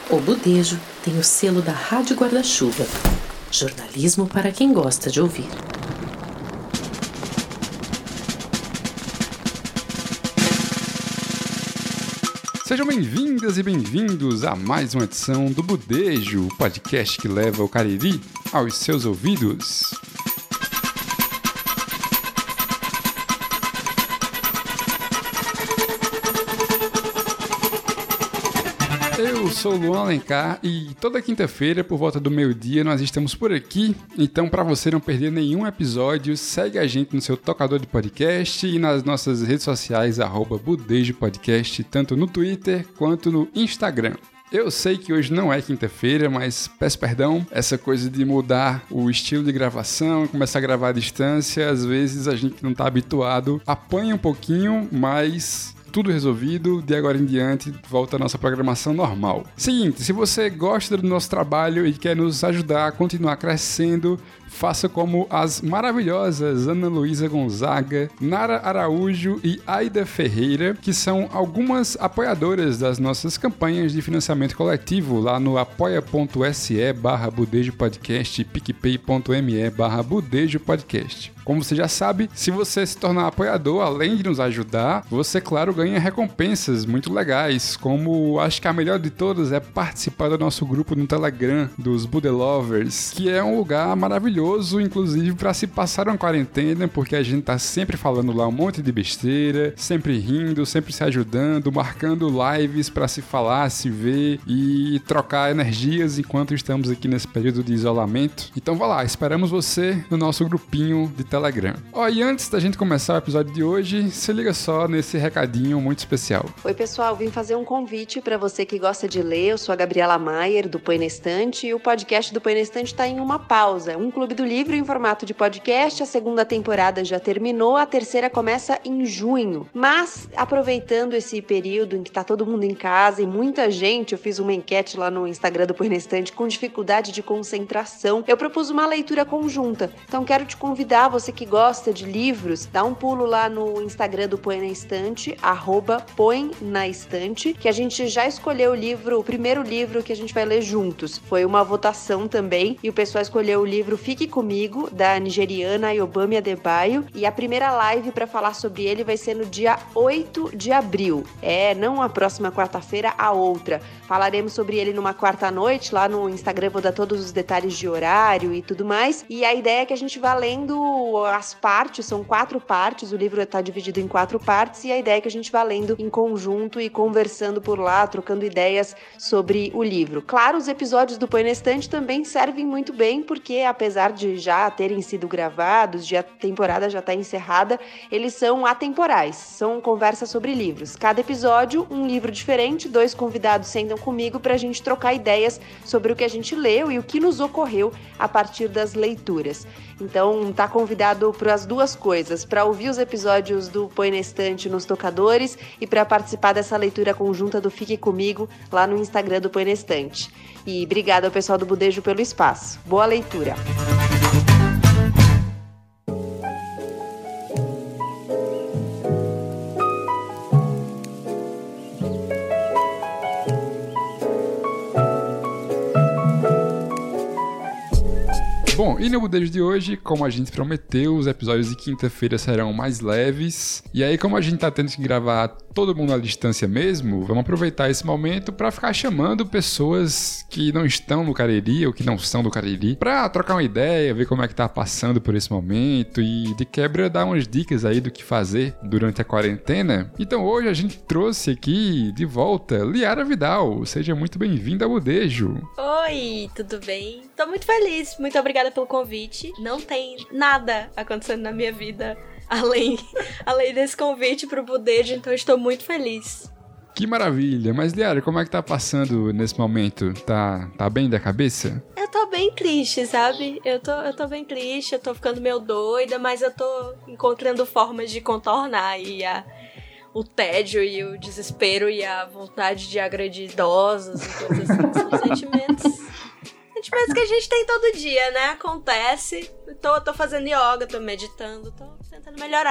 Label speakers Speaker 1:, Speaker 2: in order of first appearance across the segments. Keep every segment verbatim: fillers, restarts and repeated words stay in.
Speaker 1: O Budejo tem o selo da Rádio Guarda-Chuva. Jornalismo para quem gosta de ouvir.
Speaker 2: Sejam bem-vindas e bem-vindos a mais uma edição do Budejo, o podcast que leva o Cariri aos seus ouvidos. Eu sou o Luan Alencar e toda quinta-feira, por volta do meio-dia, nós estamos por aqui. Então, para você não perder nenhum episódio, segue a gente no seu tocador de podcast e nas nossas redes sociais, arroba Budejo Podcast, tanto no Twitter quanto no Instagram. Eu sei que hoje não é quinta-feira, mas peço perdão, essa coisa de mudar o estilo de gravação, começar a gravar à distância, às vezes a gente não está habituado, apanha um pouquinho, mas tudo resolvido, de agora em diante volta a nossa programação normal. Seguinte, se você gosta do nosso trabalho e quer nos ajudar a continuar crescendo, faça como as maravilhosas Ana Luísa Gonzaga, Nara Araújo e Aida Ferreira, que são algumas apoiadoras das nossas campanhas de financiamento coletivo lá no apoia.se barra Budejo Podcast e picpay.me barra Budejo Podcast. Como você já sabe, se você se tornar apoiador, além de nos ajudar, você, claro, ganha recompensas muito legais, como acho que a melhor de todas é participar do nosso grupo no Telegram, dos Budelovers, que é um lugar maravilhoso, inclusive para se passar uma quarentena, porque a gente tá sempre falando lá um monte de besteira, sempre rindo, sempre se ajudando, marcando lives para se falar, se ver e trocar energias enquanto estamos aqui nesse período de isolamento. Então vá lá, esperamos você no nosso grupinho de Telegram. Ó, e antes da gente começar o episódio de hoje, se liga só nesse recadinho muito especial.
Speaker 3: Oi pessoal, vim fazer um convite para você que gosta de ler. Eu sou a Gabriela Maier, do Põe na Estante, e o podcast do Põe na Estante está em uma pausa. Um clube do livro em formato de podcast, a segunda temporada já terminou, a terceira começa em junho. Mas, aproveitando esse período em que tá todo mundo em casa e muita gente, eu fiz uma enquete lá no Instagram do Põe na Estante, com dificuldade de concentração, eu propus uma leitura conjunta. Então quero te convidar, você que gosta de livros, dá um pulo lá no Instagram do Põe na Estante, arroba Põe na Estante, que a gente já escolheu o livro, o primeiro livro que a gente vai ler juntos. Foi uma votação também, e o pessoal escolheu o livro Fique Comigo, da nigeriana Ayobami Adebayo, e a primeira live para falar sobre ele vai ser no dia oito de abril. É, não a próxima quarta-feira, a outra. Falaremos sobre ele numa quarta-noite, lá no Instagram vou dar todos os detalhes de horário e tudo mais, e a ideia é que a gente vá lendo as partes, são quatro partes, o livro está dividido em quatro partes, e a ideia é que a gente vá lendo em conjunto e conversando por lá, trocando ideias sobre o livro. Claro, os episódios do Põe na Estante também servem muito bem, porque apesar de já terem sido gravados, de a temporada já estar encerrada, eles são atemporais, são conversas sobre livros. Cada episódio, um livro diferente, dois convidados sentam comigo para a gente trocar ideias sobre o que a gente leu e o que nos ocorreu a partir das leituras. Então, tá convidado para as duas coisas, para ouvir os episódios do Põe na Estante nos tocadores e para participar dessa leitura conjunta do Fique Comigo lá no Instagram do Põe na Estante. E obrigada ao pessoal do Budejo pelo espaço. Boa leitura!
Speaker 2: Bom, e no Budejo de hoje, como a gente prometeu, os episódios de quinta-feira serão mais leves. E aí, como a gente tá tendo que gravar todo mundo à distância mesmo, vamos aproveitar esse momento para ficar chamando pessoas que não estão no Cariri ou que não são do Cariri para trocar uma ideia, ver como é que tá passando por esse momento e de quebra dar umas dicas aí do que fazer durante a quarentena. Então hoje a gente trouxe aqui de volta Liara Vidal. Seja muito bem-vinda ao Budejo.
Speaker 4: Oi, tudo bem? Tô muito feliz, muito obrigada pelo convite. Não tem nada acontecendo na minha vida além, além desse convite pro Budejo, então estou muito feliz.
Speaker 2: Que maravilha! Mas, Liara, como é que tá passando nesse momento? Tá, tá bem da cabeça?
Speaker 4: Eu tô bem triste, sabe? Eu tô, eu tô bem triste, eu tô ficando meio doida, mas eu tô encontrando formas de contornar aí a, o tédio e o desespero e a vontade de agredir idosos e coisas assim. São sentimentos... Sentimentos que a gente tem todo dia, né? Acontece. Tô, tô fazendo yoga, tô meditando, tô tentando melhorar.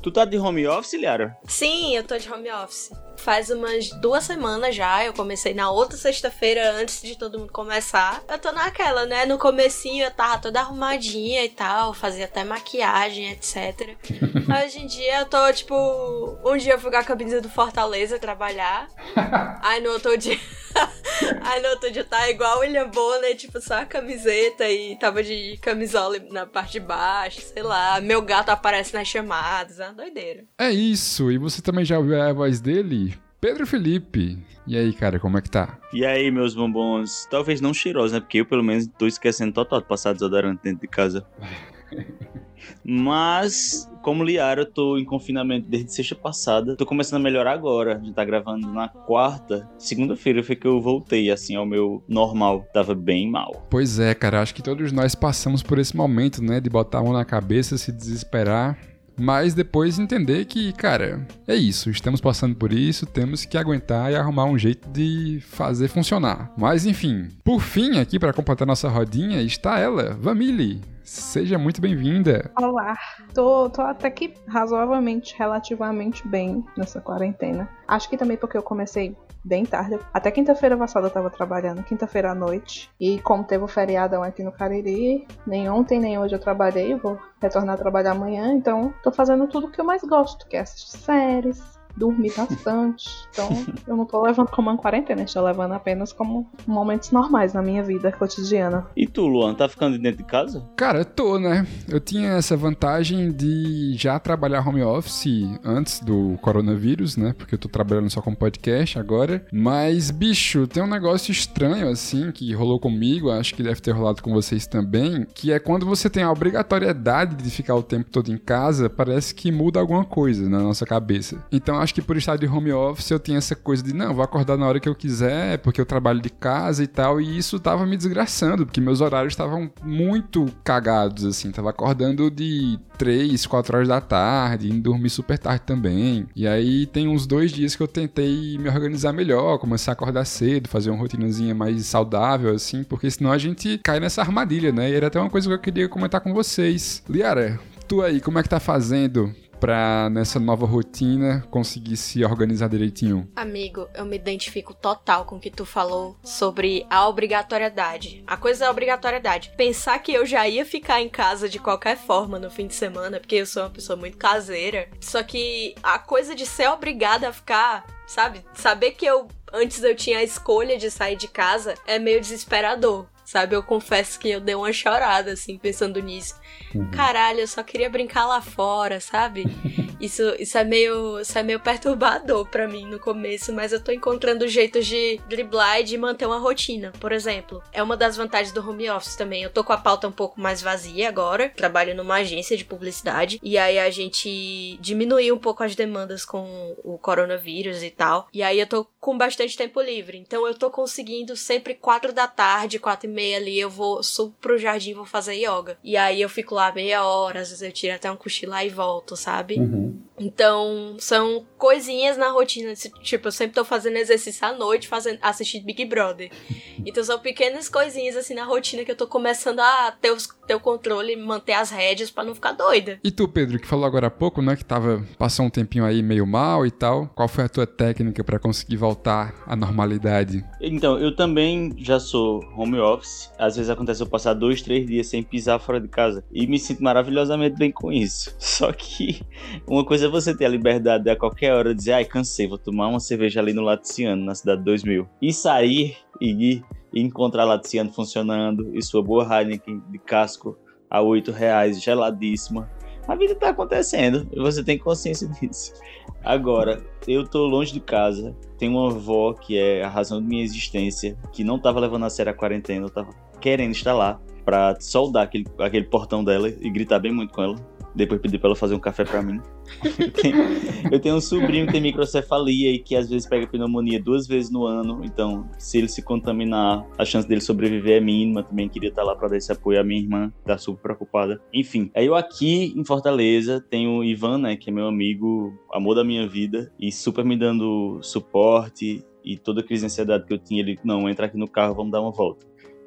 Speaker 5: Tu tá de home office, Liara?
Speaker 4: Sim, eu tô de home office. Faz umas duas semanas já, eu comecei na outra sexta-feira antes de todo mundo começar. Eu tô naquela, né? No comecinho eu tava toda arrumadinha e tal, fazia até maquiagem, etcétera. Hoje em dia eu tô, tipo, um dia eu fui com a camisa do Fortaleza trabalhar, aí no outro dia... aí no outro dia tá igual o William Bonner, tipo, só a camiseta e tava de camisola na parte de baixo, sei lá. Meu gato aparece nas chamadas, é uma doideira.
Speaker 2: É isso, e você também já ouviu a voz dele? Pedro Felipe. E aí, cara, como é que tá?
Speaker 5: E aí, meus bombons? Talvez não cheirosos, né? Porque eu, pelo menos, tô esquecendo total de passar desodorante dentro de casa. Mas, como Liara, eu tô em confinamento desde sexta passada. Tô começando a melhorar agora. A gente tá gravando na quarta. Segunda-feira foi que eu voltei, assim, ao meu normal. Tava bem mal.
Speaker 2: Pois é, cara. Acho que todos nós passamos por esse momento, né? De botar a mão na cabeça, se desesperar. Mas depois entender que, cara, é isso, estamos passando por isso, temos que aguentar e arrumar um jeito de fazer funcionar. Mas enfim, por fim, aqui para completar nossa rodinha, está ela, Vamile. Seja muito bem-vinda.
Speaker 6: Olá, tô, tô até que razoavelmente, relativamente bem nessa quarentena. Acho que também porque eu comecei bem tarde. Até quinta-feira passada eu tava trabalhando, quinta-feira à noite. E como teve o feriadão aqui no Cariri, nem ontem nem hoje eu trabalhei, eu vou retornar a trabalhar amanhã. Então tô fazendo tudo que eu mais gosto, que é assistir séries, dormir bastante. Então eu não tô levando como uma quarentena, estou levando apenas como momentos normais na minha vida cotidiana.
Speaker 5: E tu, Luan, tá ficando dentro de casa?
Speaker 2: Cara, eu tô, né? Eu tinha essa vantagem de já trabalhar home office antes do coronavírus, né? Porque eu tô trabalhando só com podcast agora. Mas, bicho, tem um negócio estranho, assim, que rolou comigo, acho que deve ter rolado com vocês também, que é quando você tem a obrigatoriedade de ficar o tempo todo em casa, parece que muda alguma coisa na nossa cabeça. Então, acho que por estar de home office eu tinha essa coisa de, não, vou acordar na hora que eu quiser, porque eu trabalho de casa e tal, e isso tava me desgraçando, porque meus horários estavam muito cagados, assim, tava acordando de três, quatro horas da tarde, indo dormir super tarde também, e aí tem uns dois dias que eu tentei me organizar melhor, começar a acordar cedo, fazer uma rotinazinha mais saudável, assim, porque senão a gente cai nessa armadilha, né, e era até uma coisa que eu queria comentar com vocês. Liara, tu aí, como é que tá fazendo pra nessa nova rotina conseguir se organizar direitinho?
Speaker 4: Amigo, eu me identifico total com o que tu falou sobre a obrigatoriedade. A coisa é a obrigatoriedade. Pensar que eu já ia ficar em casa de qualquer forma no fim de semana, porque eu sou uma pessoa muito caseira. Só que a coisa de ser obrigada a ficar, sabe? Saber que eu antes eu tinha a escolha de sair de casa é meio desesperador. Sabe, eu confesso que eu dei uma chorada, assim, pensando nisso. Uhum. Caralho, eu só queria brincar lá fora, sabe? Isso, isso, é meio, isso é meio perturbador pra mim no começo, mas eu tô encontrando jeitos de driblar e de manter uma rotina, por exemplo. É uma das vantagens do home office também. Eu tô com a pauta um pouco mais vazia agora, trabalho numa agência de publicidade, e aí a gente diminuiu um pouco as demandas com o coronavírus e tal, e aí eu tô com bastante tempo livre. Então eu tô conseguindo sempre quatro da tarde, quatro e meia ali, eu vou, subo pro jardim e vou fazer yoga. E aí eu fico lá meia hora, às vezes eu tiro até um cochilo lá e volto, sabe? Uhum. Então, são coisinhas na rotina, tipo, eu sempre tô fazendo exercício à noite, fazendo, assistindo Big Brother. Então são pequenas coisinhas assim na rotina que eu tô começando a ter, os, ter o controle, manter as rédeas pra não ficar doida.
Speaker 2: E tu, Pedro, que falou agora há pouco, né, que tava, passou um tempinho aí meio mal e tal, qual foi a tua técnica pra conseguir voltar à normalidade?
Speaker 5: Então, eu também já sou home office, às vezes acontece eu passar dois, três dias sem pisar fora de casa, e me sinto maravilhosamente bem com isso. Só que uma coisa é você ter a liberdade de a qualquer hora dizer, ai, cansei, vou tomar uma cerveja ali no Laticiano, na Cidade dois mil. E sair e ir e encontrar Laticiano funcionando, e sua boa Heineken de casco a oito reais, geladíssima. A vida tá acontecendo, e você tem consciência disso. Agora, eu tô longe de casa, tenho uma avó que é a razão de minha existência, que não tava levando a sério a quarentena, eu tava querendo estar lá pra soldar aquele, aquele portão dela e gritar bem muito com ela. Depois pedi pra ela fazer um café pra mim. Eu tenho, eu tenho um sobrinho que tem microcefalia e que às vezes pega pneumonia duas vezes no ano. Então, se ele se contaminar, a chance dele sobreviver é mínima. Também queria estar lá pra dar esse apoio à minha irmã, que tá super preocupada. Enfim, aí eu aqui em Fortaleza tenho o Ivan, né, que é meu amigo, amor da minha vida, e super me dando suporte. E toda a crise de ansiedade que eu tinha, ele, não, entra aqui no carro, vamos dar uma volta.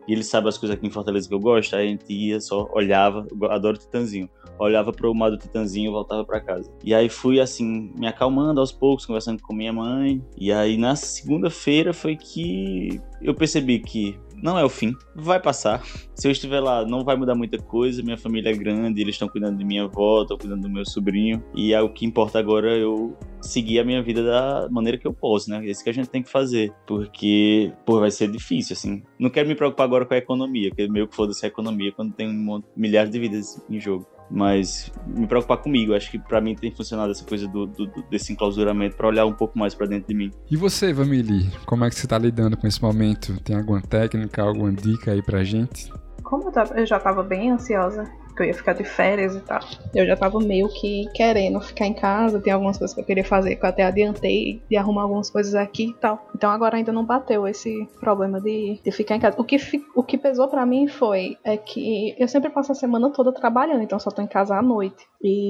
Speaker 5: e ele sabe as coisas aqui em Fortaleza que eu gosto, aí a gente ia, só olhava, eu adoro Titanzinho, olhava pro mar do Titanzinho e voltava pra casa. E aí fui assim, me acalmando aos poucos, conversando com minha mãe, e aí na segunda-feira foi que eu percebi que não é o fim, vai passar. Se eu estiver lá, não vai mudar muita coisa, minha família é grande, eles estão cuidando de minha avó, estão cuidando do meu sobrinho, e é o que importa agora eu seguir a minha vida da maneira que eu posso, né? É isso que a gente tem que fazer, porque, pô, vai ser difícil, assim. Não quero me preocupar agora com a economia, porque meio que foda-se a economia quando tem um monte, milhares de vidas em jogo. Mas me preocupar comigo, acho que pra mim tem funcionado essa coisa do, do, desse enclausuramento pra olhar um pouco mais pra dentro de mim.
Speaker 2: E você, Vamili, como é que você tá lidando com esse momento? Tem alguma técnica, alguma dica aí pra gente?
Speaker 6: Como eu, tava, eu já tava bem ansiosa, que eu ia ficar de férias e tal, eu já tava meio que querendo ficar em casa, tem algumas coisas que eu queria fazer que eu até adiantei de arrumar algumas coisas aqui e tal. Então agora ainda não bateu esse problema de, de ficar em casa. O que, o que pesou pra mim foi é que eu sempre passo a semana toda trabalhando, então só tô em casa à noite.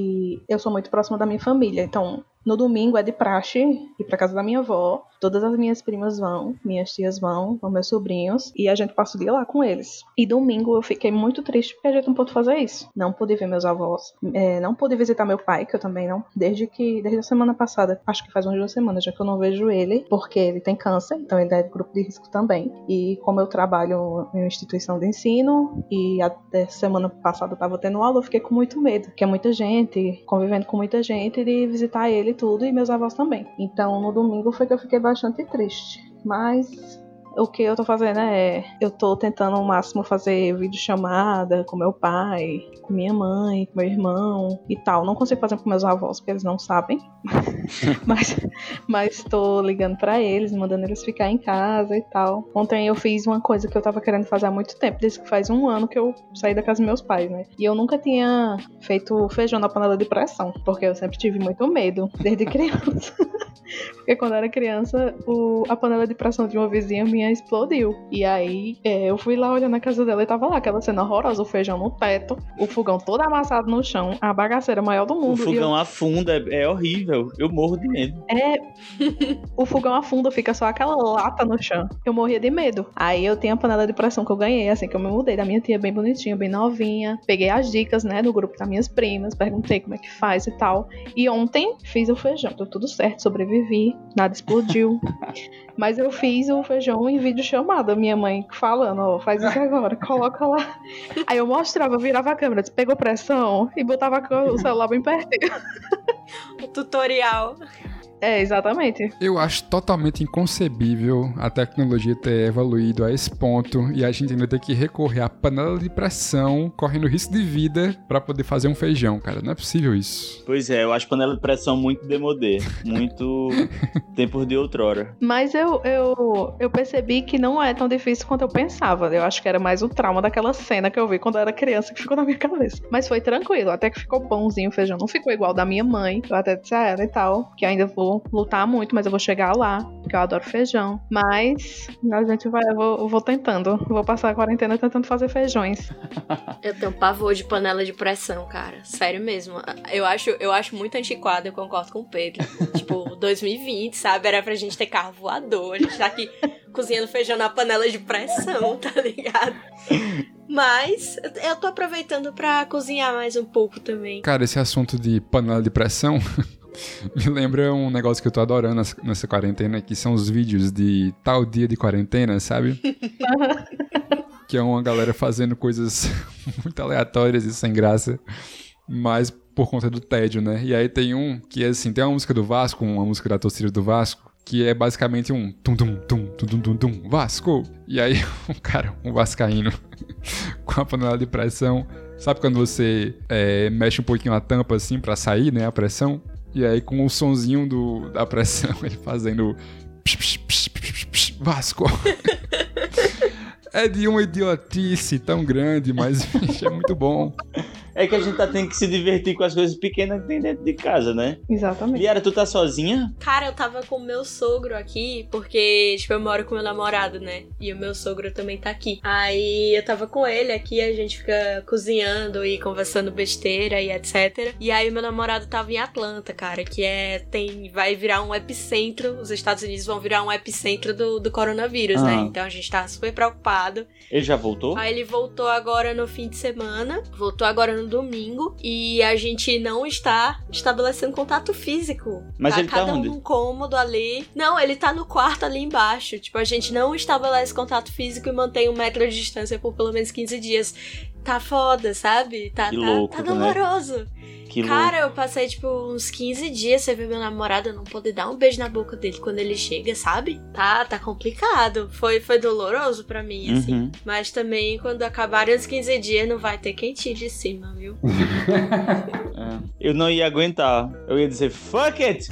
Speaker 6: E eu sou muito próxima da minha família, então no domingo é de praxe ir pra casa da minha avó. Todas as minhas primas vão, minhas tias vão, vão meus sobrinhos, e a gente passa o dia lá com eles. E domingo eu fiquei muito triste porque a gente não pôde fazer isso. Não pude ver meus avós, é, não pude visitar meu pai, que eu também não, desde que, desde a semana passada, acho que faz umas duas semanas já que eu não vejo ele, porque ele tem câncer, então ele é de grupo de risco também. E como eu trabalho em uma instituição de ensino, e até semana passada eu tava tendo aula, eu fiquei com muito medo, porque é muita gente, convivendo com muita gente, de visitar ele e tudo, e meus avós também. Então no domingo foi que eu fiquei bastante triste, mas o que eu tô fazendo é, eu tô tentando ao máximo fazer videochamada com meu pai, com minha mãe, com meu irmão e tal. Não consigo fazer com meus avós, porque eles não sabem, mas, mas tô ligando pra eles, mandando eles ficar em casa e tal. Ontem eu fiz uma coisa que eu tava querendo fazer há muito tempo, desde que faz um ano que eu saí da casa dos meus pais, né? E eu nunca tinha feito feijão na panela de pressão, porque eu sempre tive muito medo, desde criança. Porque quando eu era criança, o, a panela de pressão de uma vizinha minha explodiu. E aí, é, eu fui lá olhando na casa dela e tava lá aquela cena horrorosa, o feijão no teto, o fogão todo amassado no chão, a bagaceira maior do mundo.
Speaker 5: O fogão
Speaker 6: eu...
Speaker 5: afunda, é, é horrível. Eu morro de medo.
Speaker 6: É, o fogão afunda, fica só aquela lata no chão. Eu morria de medo. Aí eu tenho a panela de pressão que eu ganhei, assim, que eu me mudei da minha tia, bem bonitinha, bem novinha. Peguei as dicas, né, do grupo das minhas primas, perguntei como é que faz e tal. E ontem fiz o feijão, deu tudo certo, sobrevivi, nada explodiu. Mas eu fiz o feijão em vídeo chamada, minha mãe falando, ó, oh, faz isso agora, coloca lá. Aí eu mostrava, virava a câmera, pegou pressão e botava o celular bem pertinho.
Speaker 4: O tutorial.
Speaker 6: É, exatamente.
Speaker 2: Eu acho totalmente inconcebível a tecnologia ter evoluído a esse ponto e a gente ainda ter que recorrer à panela de pressão, correndo risco de vida, pra poder fazer um feijão, cara. Não é possível isso.
Speaker 5: Pois é, eu acho panela de pressão muito demodê, muito tempos de outrora.
Speaker 6: Mas eu, eu, eu percebi que não é tão difícil quanto eu pensava. Eu acho que era mais o trauma daquela cena que eu vi quando eu era criança que ficou na minha cabeça. Mas foi tranquilo, até que ficou bonzinho o feijão. Não ficou igual da minha mãe, eu até disse a ela e tal, que ainda vou lutar muito, mas eu vou chegar lá, porque eu adoro feijão. Mas a gente vai, eu vou, eu vou tentando. Vou passar a quarentena tentando fazer feijões.
Speaker 4: Eu tenho pavor de panela de pressão, cara. Sério mesmo. Eu acho, eu acho muito antiquado, eu concordo com o Pedro. Tipo, dois mil e vinte, sabe? Era pra gente ter carro voador. A gente tá aqui cozinhando feijão na panela de pressão, tá ligado? Mas eu tô aproveitando pra cozinhar mais um pouco também.
Speaker 2: Cara, esse assunto de panela de pressão me lembra um negócio que eu tô adorando nessa quarentena, que são os vídeos de tal dia de quarentena, sabe? Que é uma galera fazendo coisas muito aleatórias e sem graça, mas por conta do tédio, né? E aí tem um que é assim, tem uma música do Vasco, uma música da torcida do Vasco, que é basicamente um tum tum tum tum tum tum tum Vasco. E aí um cara, um vascaíno com a panela de pressão, sabe quando você é, mexe um pouquinho a tampa assim pra sair, né, a pressão? E aí com o sonzinho do, da pressão, ele fazendo psh, psh, psh, psh, psh, Vasco. É de uma idiotice tão grande, mas é muito bom.
Speaker 5: É que a gente tá tendo que se divertir com as coisas pequenas que tem dentro de casa, né?
Speaker 6: Exatamente.
Speaker 5: Liara, tu tá sozinha?
Speaker 4: Cara, eu tava com o meu sogro aqui, porque, tipo, eu moro com meu namorado, né? E o meu sogro também tá aqui. Aí eu tava com ele aqui, a gente fica cozinhando e conversando besteira e etcétera. E aí o meu namorado tava em Atlanta, cara, que é, tem, vai virar um epicentro, os Estados Unidos vão virar um epicentro do, do coronavírus, ah. né? Então a gente tá super preocupado.
Speaker 5: Ele já voltou?
Speaker 4: Aí ele voltou agora no fim de semana, voltou agora no domingo, e a gente não está estabelecendo contato físico.
Speaker 5: Mas
Speaker 4: tá
Speaker 5: ele tá
Speaker 4: cada
Speaker 5: onde?
Speaker 4: um num cômodo ali. Não, ele tá no quarto ali embaixo. Tipo, a gente não estabelece contato físico e mantém um metro de distância por pelo menos quinze dias. Tá foda, sabe? Tá,
Speaker 5: que
Speaker 4: tá,
Speaker 5: louco,
Speaker 4: tá doloroso.
Speaker 5: Né? Que
Speaker 4: Cara,
Speaker 5: louco.
Speaker 4: eu passei, tipo, uns quinze dias sem ver meu namorado, eu não poder dar um beijo na boca dele quando ele chega, sabe? Tá, tá complicado. Foi, foi doloroso pra mim, assim.
Speaker 5: Uhum.
Speaker 4: Mas também, quando acabarem os quinze dias, não vai ter quem tire de cima, viu?
Speaker 5: É. Eu não ia aguentar. Eu ia dizer, fuck it!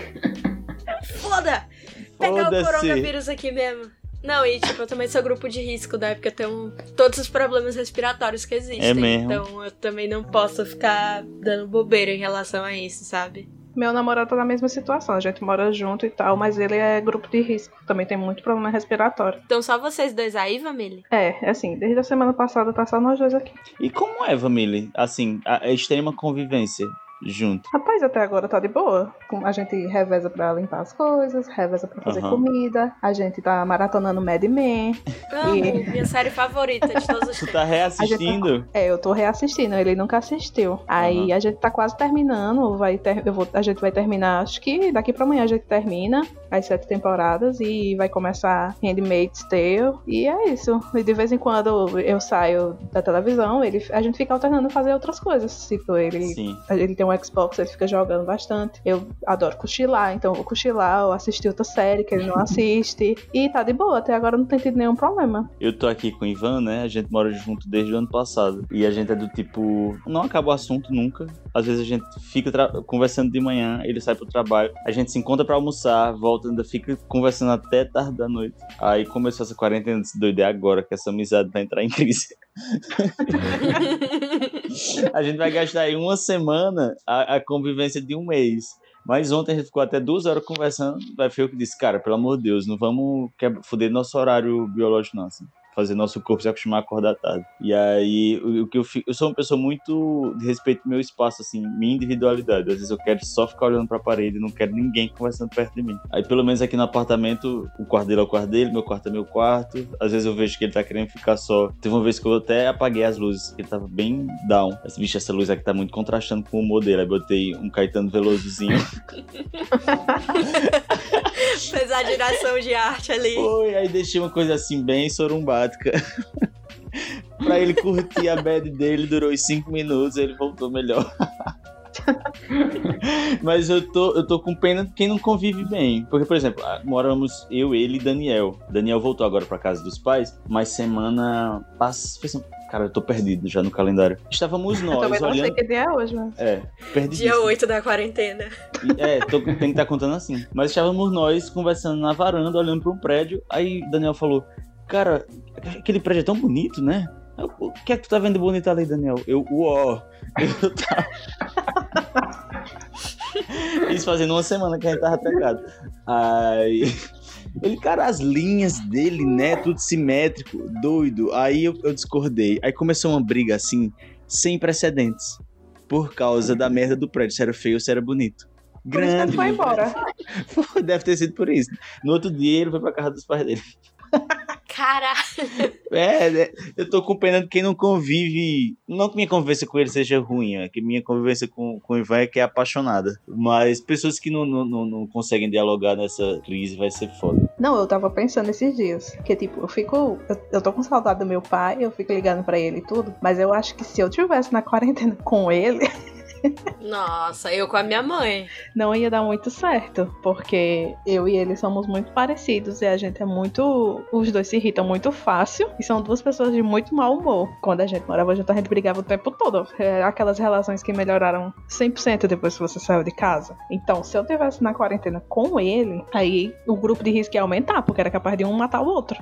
Speaker 4: Foda! Pegar
Speaker 5: Foda-se.
Speaker 4: o coronavírus aqui mesmo. Não, e tipo, eu também sou grupo de risco, né? Porque eu tenho todos os problemas respiratórios que existem.
Speaker 5: É mesmo?
Speaker 4: Então eu também não posso ficar dando bobeira em relação a isso, sabe?
Speaker 6: Meu namorado tá na mesma situação, a gente mora junto e tal, mas ele é grupo de risco, também tem muito problema respiratório.
Speaker 4: Então só vocês dois aí, Vamile?
Speaker 6: É, assim, desde a semana passada tá só nós dois aqui.
Speaker 5: E como é, Vamile? Assim, a extrema convivência junto.
Speaker 6: Rapaz, até agora tá de boa. A gente reveza pra limpar as coisas, reveza pra fazer
Speaker 5: Uhum.
Speaker 6: comida, a gente tá maratonando Mad Men.
Speaker 4: Amo,
Speaker 6: E-
Speaker 4: minha série favorita de todos os
Speaker 5: Tu
Speaker 4: tempos.
Speaker 5: tá reassistindo?
Speaker 6: É, eu tô reassistindo, ele nunca assistiu. Aí
Speaker 5: Uhum.
Speaker 6: a gente tá quase terminando, vai ter, eu vou, a gente vai terminar, acho que daqui pra amanhã a gente termina as sete temporadas e vai começar Handmaid's Tale. E é isso. E de vez em quando eu saio da televisão, ele, a gente fica alternando fazer outras coisas. Tipo, ele,
Speaker 5: Sim.
Speaker 6: ele tem um Xbox, ele fica jogando bastante. Eu adoro cochilar, então eu vou cochilar ou assistir outra série que ele não assiste. E tá de boa, até agora não tem tido nenhum problema.
Speaker 5: Eu tô aqui com o Ivan, né? A gente mora junto desde o ano passado. E a gente é do tipo... Não acaba o assunto nunca. Às vezes a gente fica tra- conversando de manhã, ele sai pro trabalho. A gente se encontra pra almoçar, volta, ainda fica conversando até tarde da noite. Aí começou essa quarentena, disse, doido, é agora que essa amizade vai entrar em crise. A gente vai gastar aí uma semana a, a convivência de um mês. Mas ontem a gente ficou até duas horas conversando. Vai foi eu que disse, cara, pelo amor de Deus, não vamos quebra, foder nosso horário biológico, não. Assim. Fazer nosso corpo se acostumar a acordar tarde. E aí, o, o que eu fico. Eu sou uma pessoa muito de respeito ao meu espaço, assim, minha individualidade. Às vezes eu quero só ficar olhando pra parede, não quero ninguém conversando perto de mim. Aí, pelo menos aqui no apartamento, o quarto dele é o quarto dele, meu quarto é meu quarto. Às vezes eu vejo que ele tá querendo ficar só. Teve uma vez que eu até apaguei as luzes, ele tava bem down. Esse bicho, essa luz aqui tá muito contrastando com o humor dele. Aí botei um Caetano Velosozinho.
Speaker 4: Fez a direção de arte ali.
Speaker 5: Foi, aí deixei uma coisa assim bem sorumbática. Pra ele curtir a bad dele, durou uns cinco minutos, ele voltou melhor. Mas eu tô, eu tô com pena de quem não convive bem. Porque, por exemplo, moramos eu, ele e Daniel. Daniel voltou agora pra casa dos pais, mas semana passada... Cara, eu tô perdido já no calendário. Estávamos nós
Speaker 6: Eu também não
Speaker 5: olhando...
Speaker 6: sei que dia é hoje, mas...
Speaker 5: É, perdi.
Speaker 4: Dia oito da quarentena.
Speaker 5: É, tô, tem que estar contando assim. Mas estávamos nós conversando na varanda, olhando pra um prédio. Aí Daniel falou, cara, aquele prédio é tão bonito, né? Eu, o que é que tu tá vendo bonito ali, Daniel? Eu, uó. Eu tava... Isso fazendo uma semana que a gente tava trancado. Aí... Ele, cara, as linhas dele, né? Tudo simétrico, doido. Aí eu, eu discordei. Aí começou uma briga assim, sem precedentes. Por causa da merda do prédio. Se era feio ou se era bonito.
Speaker 6: Por isso que ele
Speaker 5: Grande.
Speaker 6: foi embora.
Speaker 5: Deve ter sido por isso. No outro dia ele foi pra casa dos pais dele.
Speaker 4: Caralho.
Speaker 5: É, né? Eu tô com pena de quem não convive. Não que minha convivência com ele seja ruim, é que minha convivência com, com o Ivan é que é apaixonada. Mas pessoas que não, não, não, não conseguem dialogar nessa crise vai ser foda.
Speaker 6: Não, eu tava pensando esses dias, que tipo, eu fico, eu, eu tô com saudade do meu pai, eu fico ligando pra ele e tudo, mas eu acho que se eu tivesse na quarentena com ele,
Speaker 4: Nossa, eu com a minha mãe.
Speaker 6: Não ia dar muito certo, porque eu e ele somos muito parecidos e a gente é muito... Os dois se irritam muito fácil e são duas pessoas de muito mau humor. Quando a gente morava junto, a gente brigava o tempo todo. É aquelas relações que melhoraram cem por cento depois que você saiu de casa. Então, se eu tivesse na quarentena com ele, aí o grupo de risco ia aumentar, porque era capaz de um matar o outro.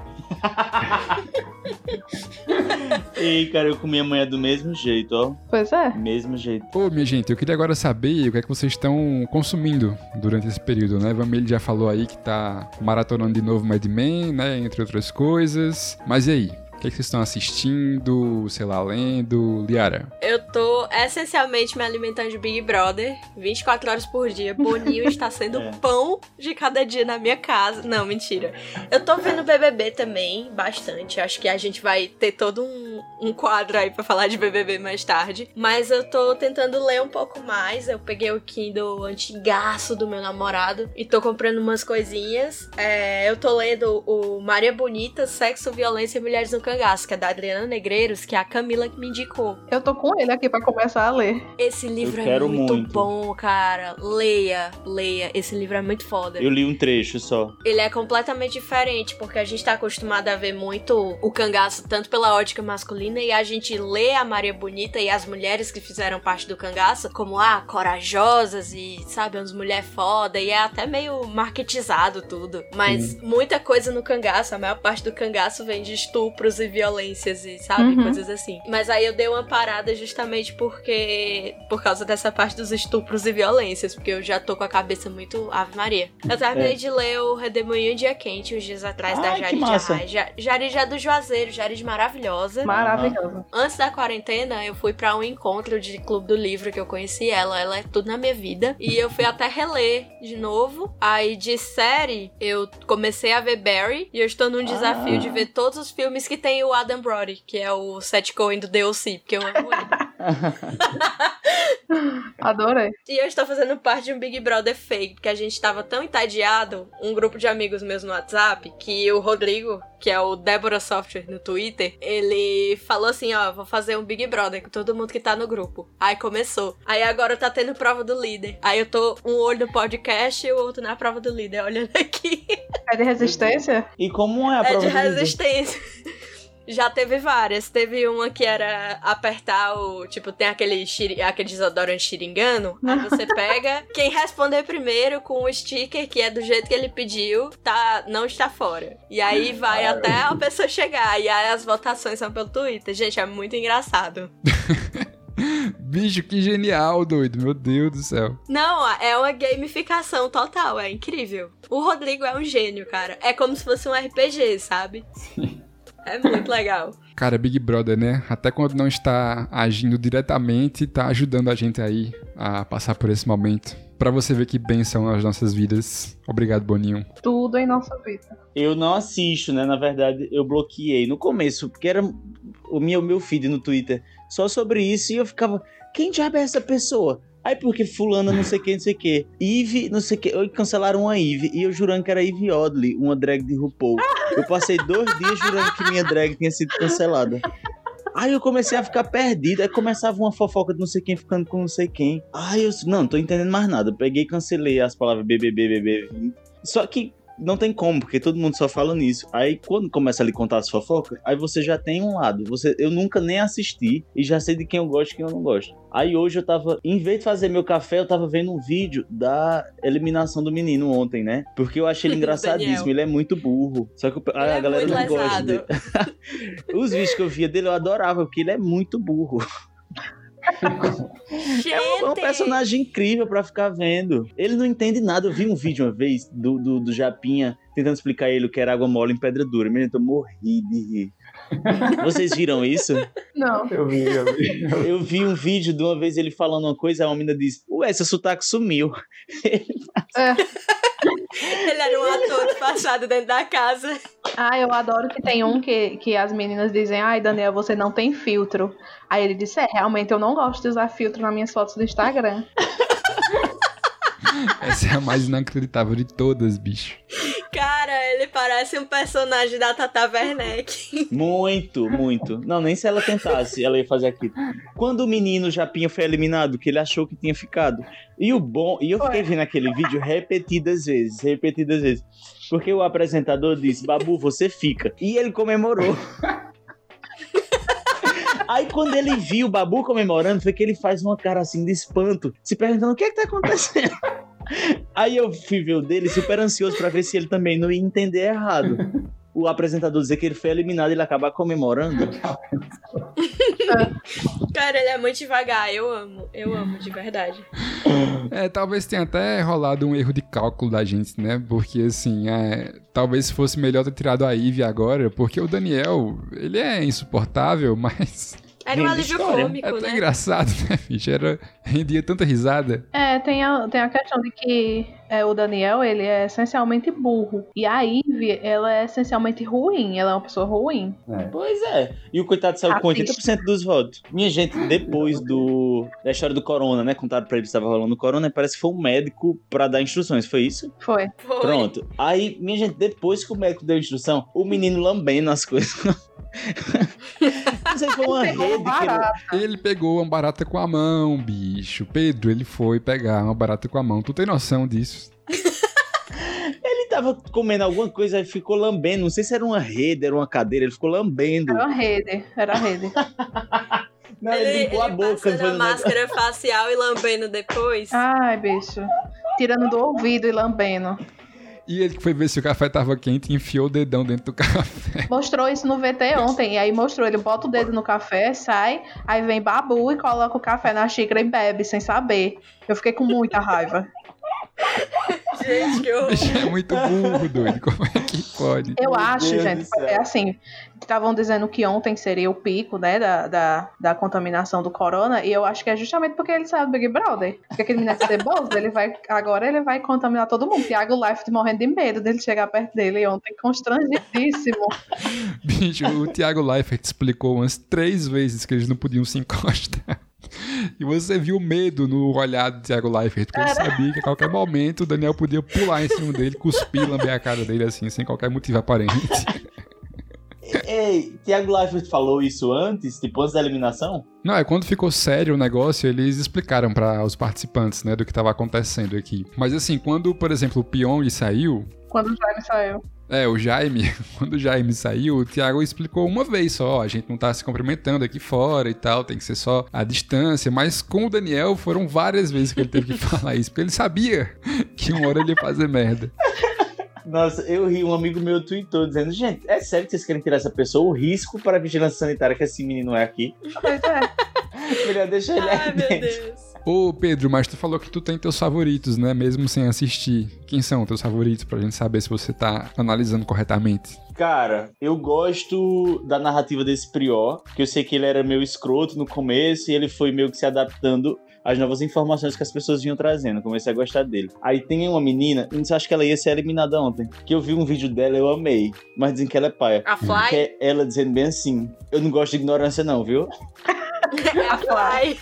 Speaker 5: Ei, cara, eu com minha mãe é do mesmo jeito, ó.
Speaker 6: Pois é.
Speaker 5: Mesmo jeito.
Speaker 2: Ô, minha gente, eu queria agora saber o que é que vocês estão consumindo durante esse período, né? Vamile já falou aí que tá maratonando de novo Mad Men, né? Entre outras coisas. Mas e aí? O que, é que vocês estão assistindo, sei lá, lendo? Liara?
Speaker 4: Eu tô essencialmente me alimentando de Big Brother, vinte e quatro horas por dia. Boninho está sendo
Speaker 5: É.
Speaker 4: pão de cada dia na minha casa. Não, mentira. Eu tô vendo B B B também, bastante. Acho que a gente vai ter todo um, um quadro aí pra falar de B B B mais tarde. Mas eu tô tentando ler um pouco mais. Eu peguei o Kindle antigaço do meu namorado e tô comprando umas coisinhas. É, eu tô lendo o Maria Bonita, Sexo, Violência e Mulheres no Cangaço, que é da Adriana Negreiros, que é a Camila que me indicou.
Speaker 6: Eu tô com ele aqui pra começar a ler.
Speaker 4: Esse livro
Speaker 5: Eu
Speaker 4: é
Speaker 5: quero
Speaker 4: muito,
Speaker 5: muito.
Speaker 4: bom, cara. Leia, leia. Esse livro é muito foda.
Speaker 5: Eu li um trecho só.
Speaker 4: Ele é completamente diferente, porque a gente tá acostumado a ver muito o cangaço, tanto pela ótica masculina, e a gente lê a Maria Bonita e as mulheres que fizeram parte do cangaço como, ah, corajosas e, sabe, umas mulheres foda, e é até meio marketizado tudo. Mas muita coisa no cangaço, a maior parte do cangaço vem de estupros e violências e, sabe,
Speaker 6: Uhum.
Speaker 4: coisas assim. Mas aí eu dei uma parada justamente porque... por causa dessa parte dos estupros e violências, porque eu já tô com a cabeça muito Ave Maria. Eu terminei
Speaker 5: É.
Speaker 4: de ler o Redemoinho Dia Quente uns dias atrás, da
Speaker 5: Ai, que
Speaker 4: Jari de
Speaker 5: massa.
Speaker 4: Arraes. Ja- Jari já é do Juazeiro, Jari de maravilhosa.
Speaker 6: Maravilhoso.
Speaker 4: Antes da quarentena, eu fui pra um encontro de Clube do Livro que eu conheci ela. Ela é tudo na minha vida. E eu fui até reler de novo. Aí de série, eu comecei a ver Barry. E eu estou num desafio
Speaker 5: Ah.
Speaker 4: de ver todos os filmes que tem o Adam Brody, que é o Seth Cohen do D O C, porque eu amo ele.
Speaker 6: Adorei.
Speaker 4: E eu estou fazendo parte de um Big Brother fake, porque a gente tava tão entediado, um grupo de amigos meus no WhatsApp, que o Rodrigo, que é o Débora Software no Twitter, ele falou assim, ó, vou fazer um Big Brother com todo mundo que tá no grupo. Aí começou. Aí agora tá tendo prova do líder. Aí eu tô um olho no podcast e o outro na prova do líder, olhando aqui.
Speaker 6: É de resistência?
Speaker 5: E como é a
Speaker 4: É
Speaker 5: prova
Speaker 4: de
Speaker 5: do líder?
Speaker 4: resistência. Já teve várias. Teve uma que era apertar o... Tipo, tem aquele, xiri, aquele desodorante xiringano. Aí você pega... Quem responder primeiro com o sticker, que é do jeito que ele pediu, tá, não está fora. E aí vai até a pessoa chegar. E aí as votações são pelo Twitter. Gente, é muito engraçado.
Speaker 2: Bicho, que genial, doido. Meu Deus do céu.
Speaker 4: Não, é uma gamificação total. É incrível. O Rodrigo é um gênio, cara. É como se fosse um R P G, sabe? É muito legal.
Speaker 2: Cara, Big Brother, né? Até quando não está agindo diretamente, tá ajudando a gente aí a passar por esse momento. Pra você ver que bênção as nossas vidas. Obrigado, Boninho.
Speaker 6: Tudo em nossa vida.
Speaker 5: Eu não assisto, né? Na verdade, eu bloqueei no começo, porque era o meu, meu feed no Twitter só sobre isso, e eu ficava, quem diabo é essa pessoa? Aí porque fulana não sei o que, não sei o que. Eve, não sei o que. Cancelaram a Eve. E eu jurando que era Eve Oddly, uma drag de RuPaul. Eu passei dois dias jurando que minha drag tinha sido cancelada. Aí eu comecei a ficar perdido. Aí começava uma fofoca de não sei quem ficando com não sei quem. Aí eu não, não tô entendendo mais nada. Eu peguei e cancelei as palavras B B B, B B B. Só que não tem como, porque todo mundo só fala nisso. Aí quando começa a lhe contar as fofocas, aí você já tem um lado. Você, eu nunca nem assisti e já sei de quem eu gosto e quem eu não gosto. Aí hoje eu tava, em vez de fazer meu café, eu tava vendo um vídeo da eliminação do menino ontem, né? Porque eu achei ele engraçadíssimo, ele é muito burro. Só que a,
Speaker 4: Ele
Speaker 5: a
Speaker 4: é
Speaker 5: galera
Speaker 4: muito
Speaker 5: não gosta
Speaker 4: lesado.
Speaker 5: dele. Os vídeos que eu via dele eu adorava, porque ele é muito burro.
Speaker 4: Gente!
Speaker 5: É um personagem incrível pra ficar vendo. Ele não entende nada. Eu vi um vídeo uma vez do, do, do Japinha tentando explicar ele o que era água mole em pedra dura. Menino, eu morri de rir. Vocês viram isso?
Speaker 6: Não.
Speaker 7: Eu vi, eu vi.
Speaker 5: Eu vi um vídeo de uma vez ele falando uma coisa, a menina disse, ué, seu sotaque sumiu.
Speaker 6: É.
Speaker 4: Ele era um ator disfarçado dentro da casa.
Speaker 6: Ah, eu adoro que tem um que, que as meninas dizem, ai, Daniel, você não tem filtro. Aí ele disse, é, realmente eu não gosto de usar filtro nas minhas fotos do Instagram.
Speaker 2: Essa é a mais inacreditável de todas, bicho.
Speaker 4: Cara, ele parece um personagem da Tata Werneck.
Speaker 5: Muito, muito. Não, nem se ela tentasse, ela ia fazer aquilo. Quando o menino Japinha foi eliminado, que ele achou que tinha ficado. E o bom, e eu fiquei vendo aquele vídeo repetidas vezes, repetidas vezes. Porque o apresentador disse, Babu, você fica. E ele comemorou. Aí quando ele viu o Babu comemorando, foi que ele faz uma cara assim de espanto, se perguntando o que é que tá acontecendo. Aí eu fui ver o dele super ansioso pra ver se ele também não ia entender errado. O apresentador dizer que ele foi eliminado e ele acabar comemorando.
Speaker 4: Cara, ele é muito devagar, eu amo, eu amo, de verdade.
Speaker 2: É, talvez tenha até rolado um erro de cálculo da gente, né? Porque, assim, é, talvez fosse melhor ter tirado a Ivy agora, porque o Daniel, ele é insuportável, mas...
Speaker 4: Era um alívio cômico,
Speaker 2: é tão
Speaker 4: né?
Speaker 2: engraçado, né, bicho? Era, rendia tanta risada.
Speaker 6: É, tem a, tem a questão de que é, o Daniel, ele é essencialmente burro. E a Ivy, ela é essencialmente ruim. Ela é uma pessoa ruim.
Speaker 5: É. Pois é. E o coitado saiu com oitenta por cento dos votos. Minha gente, depois do da história do Corona, né? Contaram pra ele que estava rolando o Corona, parece que foi um médico pra dar instruções. Foi isso?
Speaker 6: Foi.
Speaker 4: Foi.
Speaker 5: Pronto. Aí, minha gente, depois que o médico deu instrução, o menino lambendo as coisas. Não sei se foi uma
Speaker 6: Pegou
Speaker 5: rede
Speaker 6: uma
Speaker 5: que ele...
Speaker 6: barata.
Speaker 2: Ele pegou uma barata com a mão, bicho. Pedro, ele foi pegar uma barata com a mão. Tu tem noção disso?
Speaker 5: Ele tava comendo alguma coisa e ficou lambendo. Não sei se era uma rede, era uma cadeira. Ele ficou lambendo.
Speaker 6: Era a rede. Era a rede.
Speaker 5: Não, ele,
Speaker 4: Ele,
Speaker 5: limpou a
Speaker 4: ele
Speaker 5: boca.
Speaker 4: passando
Speaker 5: foi
Speaker 4: a
Speaker 5: no
Speaker 4: máscara facial e lambendo depois.
Speaker 6: Ai, bicho. Tirando do ouvido e lambendo.
Speaker 2: E ele que foi ver se o café tava quente e enfiou o dedão dentro do café.
Speaker 6: Mostrou isso no V T ontem. E aí mostrou, ele bota o dedo no café, sai, aí vem Babu e coloca o café na xícara e bebe, sem saber. Eu fiquei com muita raiva.
Speaker 4: Gente, que horror.
Speaker 2: Bicho, é muito burro, doido. Como é que pode?
Speaker 6: Eu
Speaker 5: Meu
Speaker 6: acho,
Speaker 5: Deus
Speaker 6: gente,
Speaker 5: do céu.
Speaker 6: é assim, estavam dizendo que ontem seria o pico, né, da, da, da contaminação do corona, e eu acho que é justamente porque ele saiu do Big Brother. Porque aquele menino é ceboso, ele vai, agora ele vai contaminar todo mundo. Thiago Leifert morrendo de medo dele chegar perto dele ontem, constrangidíssimo.
Speaker 2: Bicho, o Thiago Leifert explicou umas três vezes que eles não podiam se encostar. E você viu o medo no olhar do Thiago Leifert, porque ele sabia que a qualquer momento o Daniel podia pular em cima dele, cuspir, lamber a cara dele assim, sem qualquer motivo aparente.
Speaker 5: Ei, Thiago Leifert falou isso antes, tipo antes da eliminação?
Speaker 2: Não, é quando ficou sério o negócio, eles explicaram para os participantes, né, do que estava acontecendo aqui. Mas assim, quando, por exemplo, o Pyong saiu...
Speaker 6: Quando o Jaime saiu.
Speaker 2: É, o Jaime, quando o Jaime saiu, o Thiago explicou uma vez só, a gente não tá se cumprimentando aqui fora e tal, tem que ser só a distância, mas com o Daniel foram várias vezes que ele teve que falar isso, porque ele sabia que uma hora ele ia fazer merda.
Speaker 5: Nossa, eu ri, um amigo meu tweetou dizendo, gente, é sério que vocês querem tirar essa pessoa? O risco para a vigilância sanitária que esse menino é aqui.
Speaker 6: Pois é.
Speaker 5: Melhor deixar ele
Speaker 4: Ai,
Speaker 5: aí
Speaker 4: meu
Speaker 5: dentro.
Speaker 4: Deus.
Speaker 2: Ô Pedro, mas tu falou que tu tem teus favoritos, né, mesmo sem assistir. Quem são teus favoritos, pra gente saber se você tá analisando corretamente?
Speaker 5: Cara, eu gosto da narrativa desse Prior, que eu sei que ele era meio escroto no começo e ele foi meio que se adaptando às novas informações que as pessoas vinham trazendo. Comecei a gostar dele. Aí tem uma menina, eu acho que ela ia ser eliminada ontem, que eu vi um vídeo dela e eu amei, mas dizem que ela é paia.
Speaker 4: A Fly?
Speaker 5: Que é ela dizendo bem assim, eu não gosto de ignorância não, viu?
Speaker 4: É a Fly.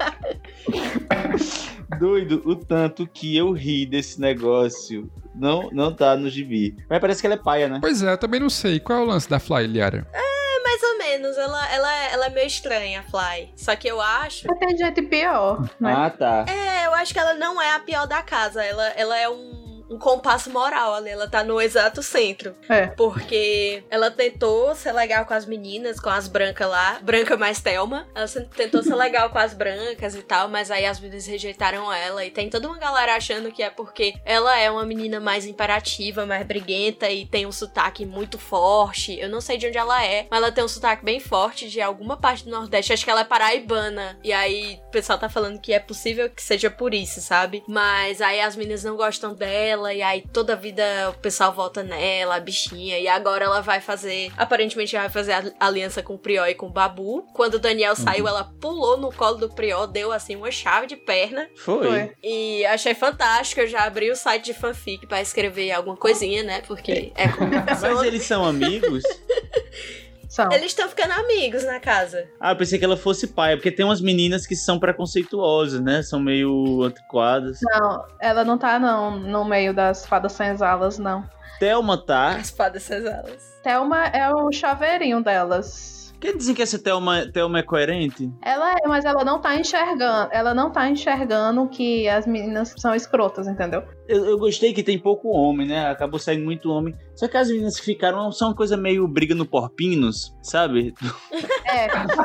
Speaker 5: Doido, o tanto que eu ri desse negócio. Não, não tá no gibi. Mas parece que ela é paia, né?
Speaker 2: Pois é, eu também não sei. Qual é o lance da Fly, Liara?
Speaker 4: Mais ou menos, ela, ela, ela é meio estranha, a Fly. Só que eu acho...
Speaker 6: Mas tem gente pior, né?
Speaker 5: Ah, tá.
Speaker 4: É, eu acho que ela não é a pior da casa. Ela, ela é um, um compasso moral ali. Ela tá no exato centro.
Speaker 6: É.
Speaker 4: Porque ela tentou ser legal com as meninas, com as brancas lá. Branca mais Thelma. Ela se- tentou ser legal com as brancas e tal, mas aí as meninas rejeitaram ela. E tem toda uma galera achando que é porque ela é uma menina mais imperativa, mais briguenta e tem um sotaque muito forte. Eu não sei de onde ela é, mas ela tem um sotaque bem forte de alguma parte do Nordeste. Acho que ela é paraibana. E aí o pessoal tá falando que é possível que seja por isso, sabe? Mas aí as meninas não gostam dela e aí toda a vida o pessoal vota nela, a bichinha. E agora ela vai fazer... Aparentemente ela vai fazer a aliança com o Prior e com o Babu. Quando o Daniel saiu, ela pulou no colo do Prior, deu assim uma chave de perna.
Speaker 5: Foi.
Speaker 6: Foi.
Speaker 4: E achei fantástico. Eu já abri o site de fanfic pra escrever alguma coisinha, né? Porque é como
Speaker 5: Mas eles são amigos?
Speaker 6: São.
Speaker 4: Eles estão ficando amigos na casa.
Speaker 5: Ah, eu pensei que ela fosse paia, porque tem umas meninas que são preconceituosas, né? São meio antiquadas.
Speaker 6: Não, ela não tá não, no meio das fadas senzalas, não.
Speaker 5: Thelma tá.
Speaker 4: As fadas senzalas.
Speaker 6: Thelma é o chaveirinho delas.
Speaker 5: Quer dizer que essa Thelma, Thelma é coerente?
Speaker 6: Ela é, mas ela não tá enxergando. Ela não tá enxergando que as meninas são escrotas, entendeu?
Speaker 5: Eu, eu gostei que tem pouco homem, né? Acabou saindo muito homem. Só que as meninas que ficaram são uma coisa meio briga no Porpinos, sabe?
Speaker 6: É,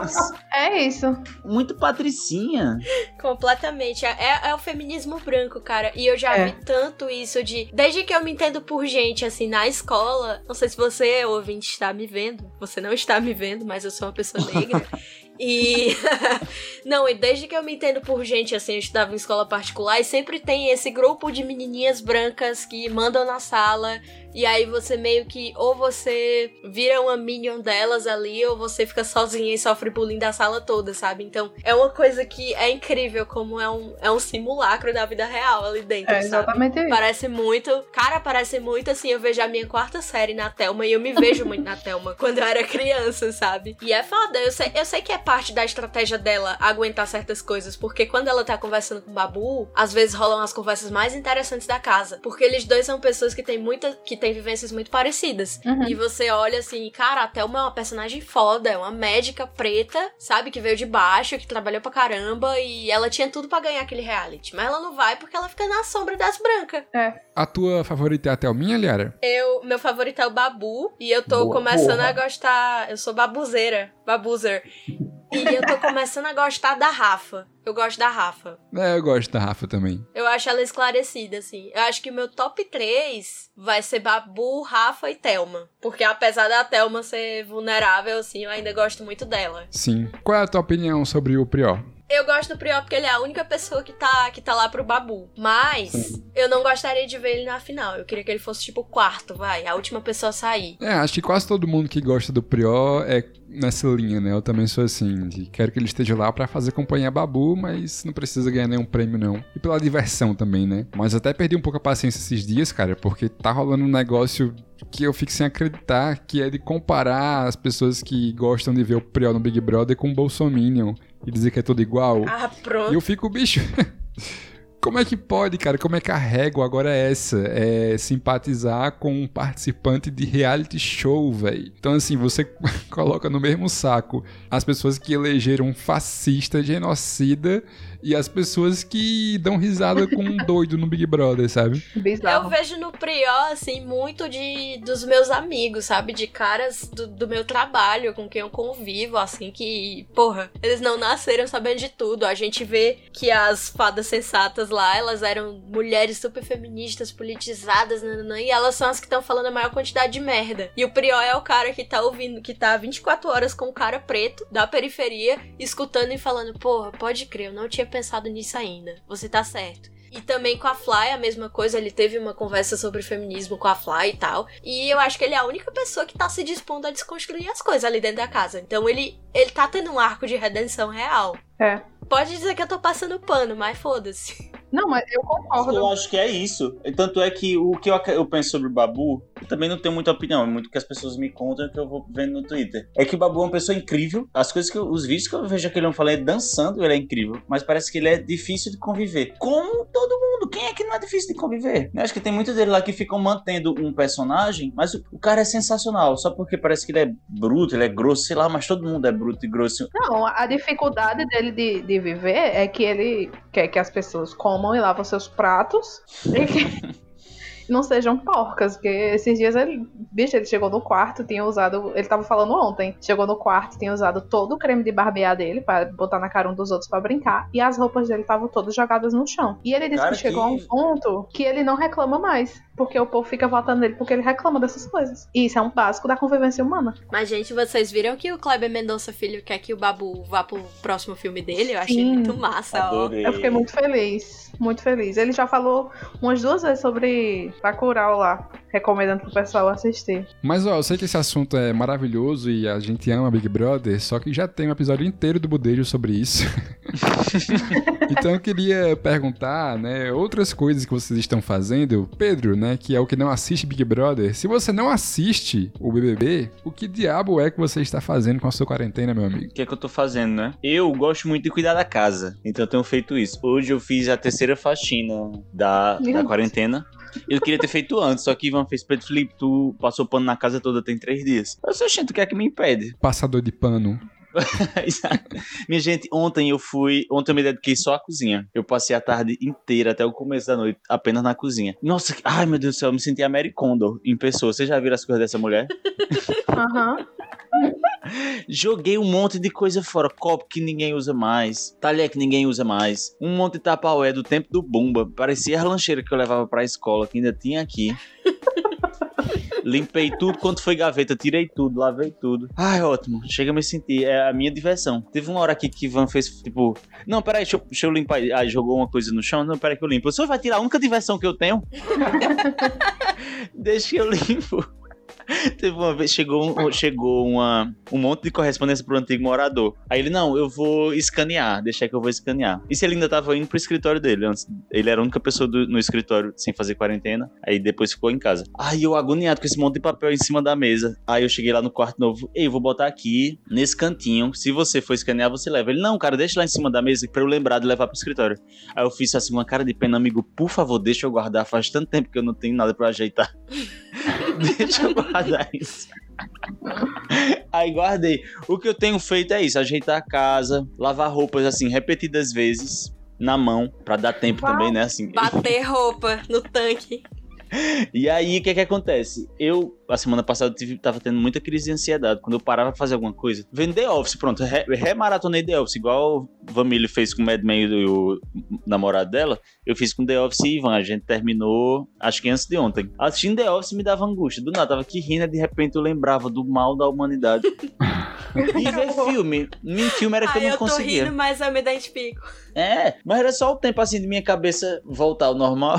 Speaker 6: é isso.
Speaker 5: Muito patricinha.
Speaker 4: Completamente. É, é o feminismo branco, cara. E eu já
Speaker 6: É.
Speaker 4: vi tanto isso de... Desde que eu me entendo por gente, assim, na escola... Não sei se você, ouvinte, está me vendo. Você não está me vendo, mas eu sou uma pessoa negra. E... Não, e desde que eu me entendo por gente, assim, eu estudava em escola particular e sempre tem esse grupo de menininhas brancas que mandam na sala e aí você meio que, ou você vira uma minion delas ali, ou você fica sozinha e sofre bullying da sala toda, sabe? Então, é uma coisa que é incrível, como é um, é um simulacro da vida real ali dentro,
Speaker 6: É
Speaker 4: sabe?
Speaker 6: exatamente isso.
Speaker 4: Parece muito, cara, parece muito assim, eu vejo a minha quarta série na Thelma e eu me vejo muito na Thelma quando eu era criança, sabe? E é foda, eu sei, eu sei que é parte da estratégia dela aguentar certas coisas, porque quando ela tá conversando com o Babu, às vezes rolam as conversas mais interessantes da casa, porque eles dois são pessoas que têm muita, que têm vivências muito parecidas.
Speaker 6: Uhum.
Speaker 4: E você olha assim, cara, a Thelma é uma personagem foda, é uma médica preta, sabe, que veio de baixo, que trabalhou pra caramba, e ela tinha tudo pra ganhar aquele reality, mas ela não vai porque ela fica na sombra das brancas.
Speaker 6: É.
Speaker 2: A tua favorita é a Thelminha, Liara?
Speaker 4: Eu, meu favorito é o Babu, e eu tô
Speaker 5: Boa,
Speaker 4: começando
Speaker 5: porra.
Speaker 4: a gostar, eu sou babuzeira, babuzer. E eu tô começando a gostar da Rafa. Eu gosto da Rafa.
Speaker 2: É, eu gosto da Rafa também.
Speaker 4: Eu acho ela esclarecida, assim. Eu acho que o meu top três vai ser Babu, Rafa e Thelma. Porque apesar da Thelma ser vulnerável, assim, eu ainda gosto muito dela.
Speaker 2: Sim. Qual é a tua opinião sobre o Prior?
Speaker 4: Eu gosto do Prior porque ele é a única pessoa que tá, que tá lá pro Babu. Mas eu não gostaria de ver ele na final. Eu queria que ele fosse tipo o quarto, vai. A última pessoa a sair.
Speaker 2: É, acho que quase todo mundo que gosta do Prior é nessa linha, né? Eu também sou assim, de quero que ele esteja lá pra fazer companhia a Babu, mas não precisa ganhar nenhum prêmio, não. E pela diversão também, né? Mas até perdi um pouco a paciência esses dias, cara, porque tá rolando um negócio que eu fico sem acreditar, que é de comparar as pessoas que gostam de ver o Prior no Big Brother com o Bolsominion e dizer que é tudo igual.
Speaker 4: Ah, pronto.
Speaker 2: E eu fico, bicho... Como é que pode, cara? Como é que a régua agora é essa? É simpatizar com um participante de reality show, velho. Então, assim, você coloca no mesmo saco as pessoas que elegeram um fascista, genocida, e as pessoas que dão risada com um doido no Big Brother, sabe?
Speaker 6: Bizarro.
Speaker 4: Eu vejo no Prior, assim, muito de dos meus amigos, sabe? De caras do, do meu trabalho, com quem eu convivo, assim, que, porra, eles não nasceram sabendo de tudo. A gente vê que as fadas sensatas lá, elas eram mulheres super feministas, politizadas, nananã, e elas são as que estão falando a maior quantidade de merda. E o Prior é o cara que tá ouvindo, que tá vinte e quatro horas com o cara preto, da periferia, escutando e falando, porra, pode crer, eu não tinha pensado nisso ainda. Você tá certo. E também com a Fly, a mesma coisa, ele teve uma conversa sobre feminismo com a Fly e tal. E eu acho que ele é a única pessoa que tá se dispondo a desconstruir as coisas ali dentro da casa. Então ele, ele tá tendo um arco de redenção real.
Speaker 6: É.
Speaker 4: Pode dizer que eu tô passando pano, mas foda-se.
Speaker 6: Não, mas eu concordo.
Speaker 5: Eu acho que é isso. Tanto é que o que eu, eu penso sobre o Babu, eu também não tenho muita opinião, é muito que as pessoas me contam que eu vou vendo no Twitter. É que o Babu é uma pessoa incrível. As coisas que eu, os vídeos que eu vejo aquele homem falando é dançando, ele é incrível. Mas parece que ele é difícil de conviver. Como todo mundo. Quem é que não é difícil de conviver? Eu acho que tem muitos dele lá que ficam mantendo um personagem, mas o, o cara é sensacional. Só porque parece que ele é bruto, ele é grosso, sei lá, mas todo mundo é bruto e grosso.
Speaker 6: Não, a dificuldade dele de, de viver é que ele quer que as pessoas comam e lavam seus pratos e que não sejam porcas, porque esses dias ele, bicho, ele chegou no quarto, tinha usado, ele tava falando ontem, chegou no quarto, tinha usado todo o creme de barbear dele pra botar na cara um dos outros pra brincar, e as roupas dele estavam todas jogadas no chão. E ele disse
Speaker 5: Cara,
Speaker 6: que chegou
Speaker 5: que-
Speaker 6: a um ponto que ele não reclama mais, porque o povo fica votando nele porque ele reclama dessas coisas. E isso é um básico da convivência humana.
Speaker 4: Mas, gente, vocês viram que o Kleber Mendonça Filho quer que o Babu vá pro próximo filme dele? Eu achei
Speaker 6: Sim.
Speaker 4: muito massa, ó.
Speaker 5: Adorei.
Speaker 6: Eu fiquei muito feliz, muito feliz. Ele já falou umas duas vezes sobre Bacurau lá, recomendando pro pessoal assistir.
Speaker 2: Mas, ó, eu sei que esse assunto é maravilhoso e a gente ama Big Brother, só que já tem um episódio inteiro do Budejo sobre isso. Então eu queria perguntar, né, outras coisas que vocês estão fazendo. Pedro, né, que é o que não assiste Big Brother. Se você não assiste o B B B, o que diabo é que você está fazendo com a sua quarentena, meu amigo?
Speaker 5: O que é que eu tô fazendo, né? Eu gosto muito de cuidar da casa, então eu tenho feito isso. Hoje eu fiz a terceira faxina da,
Speaker 6: Meu
Speaker 5: da
Speaker 6: Deus.
Speaker 5: quarentena. Eu queria ter feito antes, só que Ivan fez, Pedro Felipe, tu passou pano na casa toda tem três dias. Eu sou, gente, o que é que me impede?
Speaker 2: Passador de pano.
Speaker 5: Minha gente, ontem eu fui, ontem eu me dediquei só à cozinha. Eu passei a tarde inteira até o começo da noite apenas na cozinha. Nossa, ai meu Deus do céu, eu me senti a Mary Kondo em pessoa. Vocês já viram as coisas dessa mulher?
Speaker 6: Aham. Uhum.
Speaker 5: Joguei um monte de coisa fora. Copo que ninguém usa mais, talher que ninguém usa mais, um monte de tapaué do tempo do Bumba. Parecia a lancheira que eu levava pra escola, que ainda tinha aqui. Limpei tudo, quando foi gaveta, tirei tudo, lavei tudo. Ai, ótimo, chega a me sentir, é a minha diversão. Teve uma hora aqui que Ivan fez, tipo, não, peraí, deixa eu, deixa eu limpar. Aí jogou uma coisa no chão, não, peraí que eu limpo. O senhor vai tirar a única diversão que eu tenho? Deixa que eu limpo. Teve uma vez, chegou, um, chegou uma, um monte de correspondência pro antigo morador. Aí ele, não, eu vou escanear, deixa que eu vou escanear. Isso ele ainda tava indo pro escritório dele. Antes, ele era a única pessoa do, no escritório sem fazer quarentena. Aí depois ficou em casa. Aí eu agoniado com esse monte de papel em cima da mesa. Aí eu cheguei lá no quarto novo. Ei, eu vou botar aqui, nesse cantinho. Se você for escanear, você leva. Ele, não, cara, deixa lá em cima da mesa pra eu lembrar de levar pro escritório. Aí eu fiz assim, uma cara de pena, amigo, por favor, deixa eu guardar. Faz tanto tempo que eu não tenho nada pra ajeitar. Deixa eu guardar isso. Aí guardei. O que eu tenho feito é isso: ajeitar a casa, lavar roupas assim repetidas vezes na mão, pra dar tempo Uau. também, né? Assim.
Speaker 4: Bater roupa no tanque.
Speaker 5: E aí, o que que acontece? Eu, a semana passada, eu tive, tava tendo muita crise de ansiedade. Quando eu parava pra fazer alguma coisa, vendo The Office, pronto, re, remaratonei The Office, igual o Vamílio fez com o Mad Men e o namorado dela, eu fiz com The Office e Ivan. A gente terminou, acho que antes de ontem. Assistindo The Office me dava angústia. Do nada, tava aqui rindo e de repente eu lembrava do mal da humanidade. E ver filme. Em filme era que Ai, eu não conseguia.
Speaker 4: Eu tô rindo, mas eu me identifico.
Speaker 5: É, mas era só o tempo assim de minha cabeça voltar ao normal.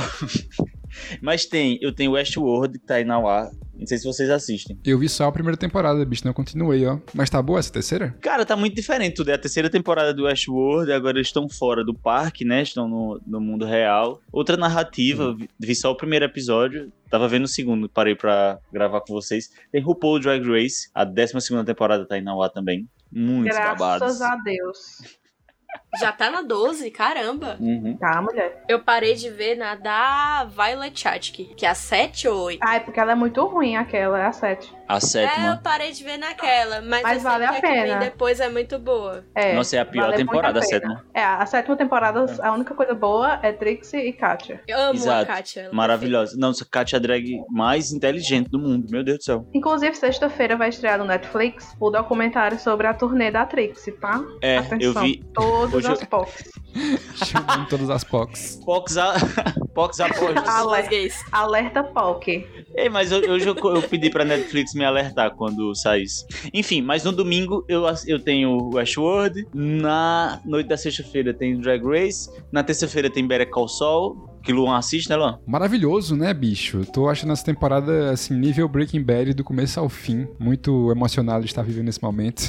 Speaker 5: Mas tem, eu tenho Westworld que tá aí na U A. Não sei se vocês assistem.
Speaker 2: Eu vi só a primeira temporada, bicho, não continuei, ó. Mas tá boa essa terceira?
Speaker 5: Cara, tá muito diferente tudo. É a terceira temporada do Westworld, agora eles estão fora do parque, né? Estão no, no mundo real. Outra narrativa, vi, vi só o primeiro episódio. Tava vendo o segundo, parei pra gravar com vocês. Tem RuPaul Drag Race, a décima segunda temporada tá aí na U A também. Muitos
Speaker 6: Graças
Speaker 5: babados.
Speaker 6: Graças a Deus.
Speaker 4: Já tá na doze, caramba.
Speaker 5: Uhum.
Speaker 6: Tá, mulher.
Speaker 4: Eu parei de ver na da Violet Chachki, que é a sete ou oito.
Speaker 6: Ah, é porque ela é muito ruim, aquela, é a sete.
Speaker 5: A sétima.
Speaker 4: É, eu parei de ver naquela, mas,
Speaker 6: mas vale a,
Speaker 4: a
Speaker 6: pena.
Speaker 4: Que vem depois é muito boa.
Speaker 6: É,
Speaker 5: Nossa, é a pior vale temporada, a, a sétima.
Speaker 6: É, a sétima temporada, a única coisa boa é Trixie e Katya.
Speaker 4: Eu amo
Speaker 5: Exato.
Speaker 4: a Katya.
Speaker 5: Maravilhosa. Não, a Katya é a drag mais inteligente do mundo, meu Deus do céu.
Speaker 6: Inclusive, sexta-feira vai estrear no Netflix o documentário sobre a turnê da Trixie, tá?
Speaker 5: É,
Speaker 6: Atenção,
Speaker 5: eu vi.
Speaker 6: Todas
Speaker 5: Hoje
Speaker 6: as
Speaker 5: eu...
Speaker 6: P O Cs.
Speaker 2: Chamando todas as P O Cs.
Speaker 5: P O Cs a... P O Cs apostas.
Speaker 6: Alerta, alerta P O C.
Speaker 5: Ei, mas eu, hoje eu, eu pedi pra Netflix me alertar quando saísse. Enfim, mas no domingo eu, eu tenho Westworld. Na noite da sexta-feira tem Drag Race. Na terça-feira tem Better Call Saul. Que Luan assiste, né, Luan?
Speaker 2: Maravilhoso, né, bicho? Tô achando essa temporada, assim, nível Breaking Bad do começo ao fim. Muito emocionado de estar vivendo esse momento.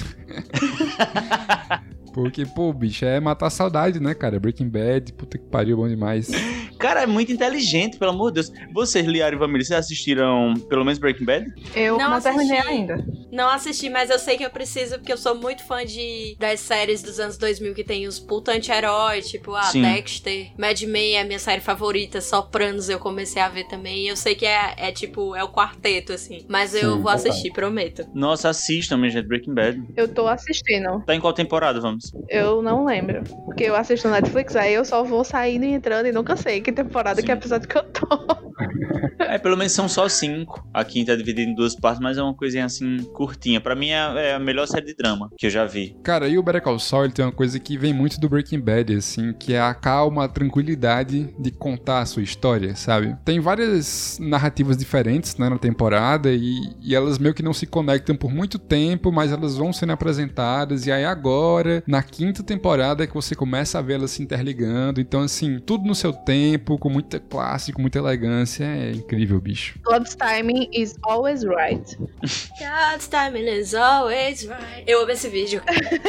Speaker 2: Porque, pô, bicho, é matar a saudade, né, cara? Breaking Bad, puta que pariu, bom demais.
Speaker 5: Cara, é muito inteligente, pelo amor de Deus. Vocês, Liara e Vamília, vocês assistiram pelo menos Breaking Bad?
Speaker 6: Eu não, não terminei ainda.
Speaker 4: Não assisti, mas eu sei que eu preciso, porque eu sou muito fã de, das séries dos anos dois mil que tem os puta anti-herói, tipo a
Speaker 5: Sim.
Speaker 4: Dexter, Mad Men é a minha série favorita, Sopranos eu comecei a ver também. E eu sei que é, é tipo, é o quarteto, assim. Mas eu
Speaker 5: Sim,
Speaker 4: vou assistir, prometo.
Speaker 5: Nossa, assistam, minha gente, Breaking Bad.
Speaker 6: Eu tô assistindo.
Speaker 5: Tá em qual temporada, vamos?
Speaker 6: Eu não lembro. Porque eu assisto no Netflix, aí eu só vou saindo e entrando e nunca sei que temporada, Sim. que episódio que eu tô.
Speaker 5: É, pelo menos são só cinco. A quinta é dividida em duas partes, mas é uma coisinha assim, curtinha. Pra mim é a melhor série de drama que eu já vi.
Speaker 2: Cara, e o Better Call Saul, ele tem uma coisa que vem muito do Breaking Bad, assim, que é a calma, a tranquilidade de contar a sua história, sabe? Tem várias narrativas diferentes, né, na temporada, e, e elas meio que não se conectam por muito tempo, mas elas vão sendo apresentadas, e aí agora, na quinta temporada, é que você começa a ver elas se interligando. Então, assim, tudo no seu tempo, com muita classe, com muita elegância, é incrível, bicho.
Speaker 6: God's timing is always right.
Speaker 4: God's timing is always right. Eu amo esse vídeo.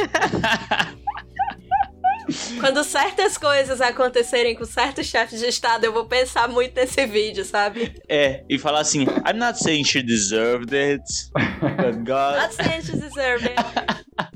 Speaker 4: Quando certas coisas acontecerem com certos chefes de estado, eu vou pensar muito nesse vídeo, sabe?
Speaker 5: É, e falar assim, I'm not saying she deserved it, but God...
Speaker 4: Not saying she deserved it.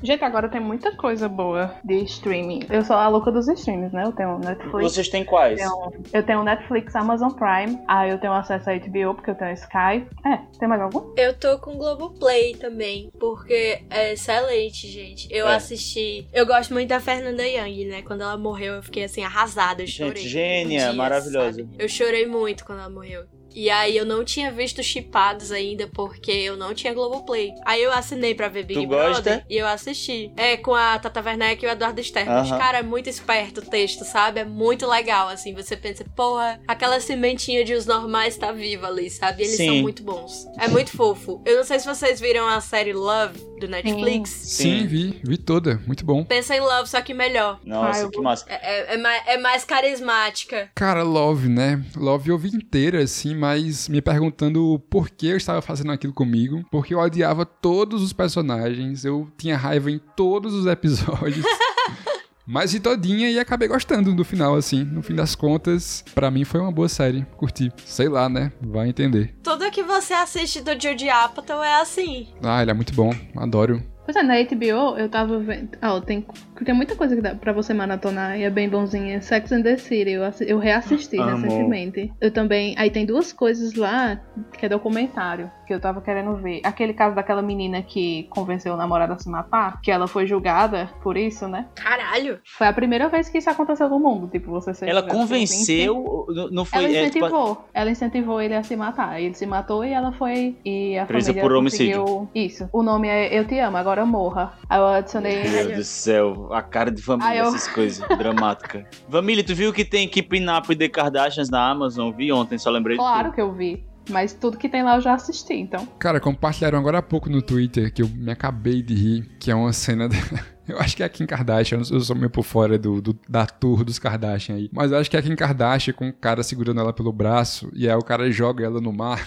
Speaker 6: Gente, agora tem muita coisa boa de streaming. Eu sou a louca dos streams, né? Eu tenho Netflix.
Speaker 5: Vocês têm quais?
Speaker 6: Eu tenho, eu tenho Netflix, Amazon Prime. Aí eu tenho acesso a H B O, porque eu tenho Sky. É, tem mais algum?
Speaker 4: Eu tô com Globoplay também, porque é excelente, gente. Eu
Speaker 5: É.
Speaker 4: assisti... Eu gosto muito da Fernanda Young, né? Quando ela morreu, eu fiquei assim, arrasada. Eu chorei.
Speaker 5: Gente, gênia,
Speaker 4: dias,
Speaker 5: maravilhosa.
Speaker 4: sabe? Eu chorei muito quando ela morreu. E aí eu não tinha visto Chipados ainda, porque eu não tinha Globoplay. Aí eu assinei pra ver Big
Speaker 5: Tu
Speaker 4: Brother
Speaker 5: gosta?
Speaker 4: e eu assisti. É, com a Tata Werneck e o Eduardo Stermas.
Speaker 5: Aham.
Speaker 4: Cara, é muito esperto o texto, sabe? É muito legal, assim. Você pensa, porra, aquela sementinha de Os Normais tá viva ali, sabe? Eles
Speaker 5: Sim.
Speaker 4: são muito bons. É muito fofo. Eu não sei se vocês viram a série Love, do Netflix.
Speaker 2: Sim,
Speaker 5: Sim.
Speaker 2: vi, vi toda. Muito bom.
Speaker 4: Pensa em Love, só que melhor.
Speaker 5: Nossa,
Speaker 6: Ah, eu
Speaker 5: que
Speaker 6: vou-
Speaker 5: massa.
Speaker 4: É, é, é mais, é mais carismática.
Speaker 2: Cara, Love, né? Love eu vi inteira, assim, mas me perguntando por que eu estava fazendo aquilo comigo. Porque eu odiava todos os personagens, eu tinha raiva em todos os episódios. Mas vi todinha e acabei gostando do final, assim. No fim das contas, pra mim foi uma boa série. Curti. Sei lá, né? Vai entender.
Speaker 4: Tudo que você assiste do Judd Apatow é assim.
Speaker 2: Ah, ele é muito bom. Adoro.
Speaker 6: Pois é, na H B O eu tava vendo. Ah, tem, tem muita coisa que dá pra você maratonar e é bem bonzinha. Sex and the City, eu, assi- eu reassisti
Speaker 5: Amo.
Speaker 6: recentemente. Eu também. Aí tem duas coisas lá que é documentário que eu tava querendo ver. Aquele caso daquela menina que convenceu o namorado a se matar, que ela foi julgada por isso, né?
Speaker 4: Caralho.
Speaker 6: Foi a primeira vez que isso aconteceu no mundo. Tipo, você ser
Speaker 5: Ela
Speaker 6: julgado por
Speaker 5: convenceu, não- não foi...
Speaker 6: Ela
Speaker 5: é, tipo,
Speaker 6: incentivou, ela incentivou ele a se matar. Ele se matou e ela foi. E a
Speaker 5: Presa
Speaker 6: família
Speaker 5: por homicídio.
Speaker 6: conseguiu- Isso. O nome é Eu Te Amo, agora morra. Aí eu adicionei.
Speaker 5: Meu Deus do céu, a cara de família,
Speaker 6: Ah, eu-
Speaker 5: essas coisas, dramática. Família, tu viu que tem Keeping Up with the Kardashians na Amazon? Vi ontem, só lembrei de
Speaker 6: Claro
Speaker 5: tudo.
Speaker 6: que eu vi. Mas tudo que tem lá eu já assisti, então.
Speaker 2: Cara, compartilharam agora há pouco no Twitter que eu me acabei de rir, que é uma cena da... Eu acho que é a Kim Kardashian, eu sou meio por fora do, do- da tour dos Kardashian aí. Mas eu acho que é a Kim Kardashian com o cara segurando ela pelo braço, e aí o cara joga ela no mar.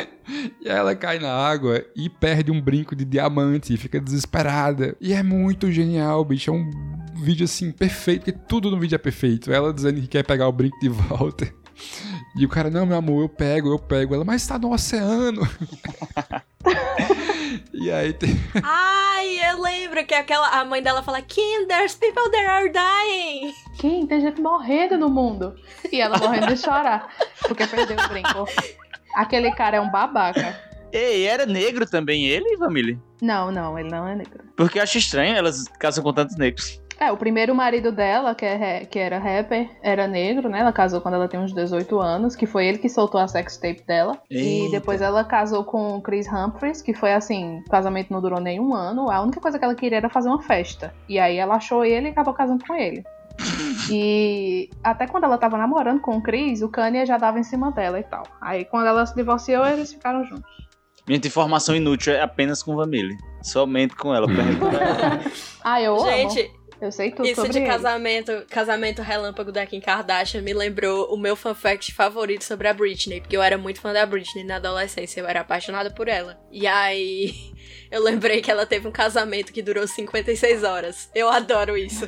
Speaker 2: E aí ela cai na água e perde um brinco de diamante e fica desesperada. E é muito genial, bicho. É um vídeo assim perfeito, porque tudo no vídeo é perfeito. Ela dizendo que quer pegar o brinco de volta. E o cara, não, meu amor, eu pego, eu pego. Ela, mas tá no oceano. E aí tem...
Speaker 4: Ai, eu lembro que aquela, a mãe dela fala, Kim, there's people that are dying.
Speaker 6: Quem? Tem gente morrendo no mundo. E ela morrendo de chorar. Porque perdeu o brinco. Aquele cara é um babaca.
Speaker 5: Ei, era negro também ele, família?
Speaker 6: Não, não, ele não é negro.
Speaker 5: Porque eu acho estranho, elas casam com tantos negros.
Speaker 6: É, o primeiro marido dela, que, é, ra- que era rapper, era negro, né? Ela casou quando ela tinha uns dezoito anos, que foi ele que soltou a sextape dela.
Speaker 5: Eita.
Speaker 6: E depois ela casou com o Chris Humphries, que foi assim, o casamento não durou nem um ano. A única coisa que ela queria era fazer uma festa. E aí ela achou ele e acabou casando com ele. E até quando ela tava namorando com o Chris, o Kanye já dava em cima dela e tal. Aí quando ela se divorciou, eles ficaram juntos.
Speaker 5: Minha informação inútil é apenas com Família. Somente com ela. Pergunta ela.
Speaker 6: Ah, eu amo.
Speaker 4: Gente,
Speaker 6: Eu sei tudo
Speaker 4: isso
Speaker 6: sobre
Speaker 4: de
Speaker 6: ele.
Speaker 4: casamento, casamento relâmpago da Kim Kardashian me lembrou o meu fun fact favorito sobre a Britney, porque eu era muito fã da Britney na adolescência, eu era apaixonada por ela. E aí, eu lembrei que ela teve um casamento que durou cinquenta e seis horas. Eu adoro isso.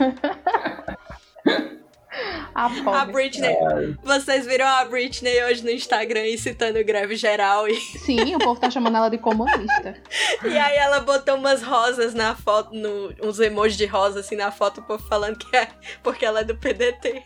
Speaker 6: A,
Speaker 4: A
Speaker 6: pobre.
Speaker 4: Britney, vocês viram a Britney hoje no Instagram incitando greve geral e,
Speaker 6: Sim, o povo tá chamando ela de comunista.
Speaker 4: e aí ela botou umas rosas na foto, no, uns emojis de rosa assim na foto, o povo falando que é porque ela é do P D T.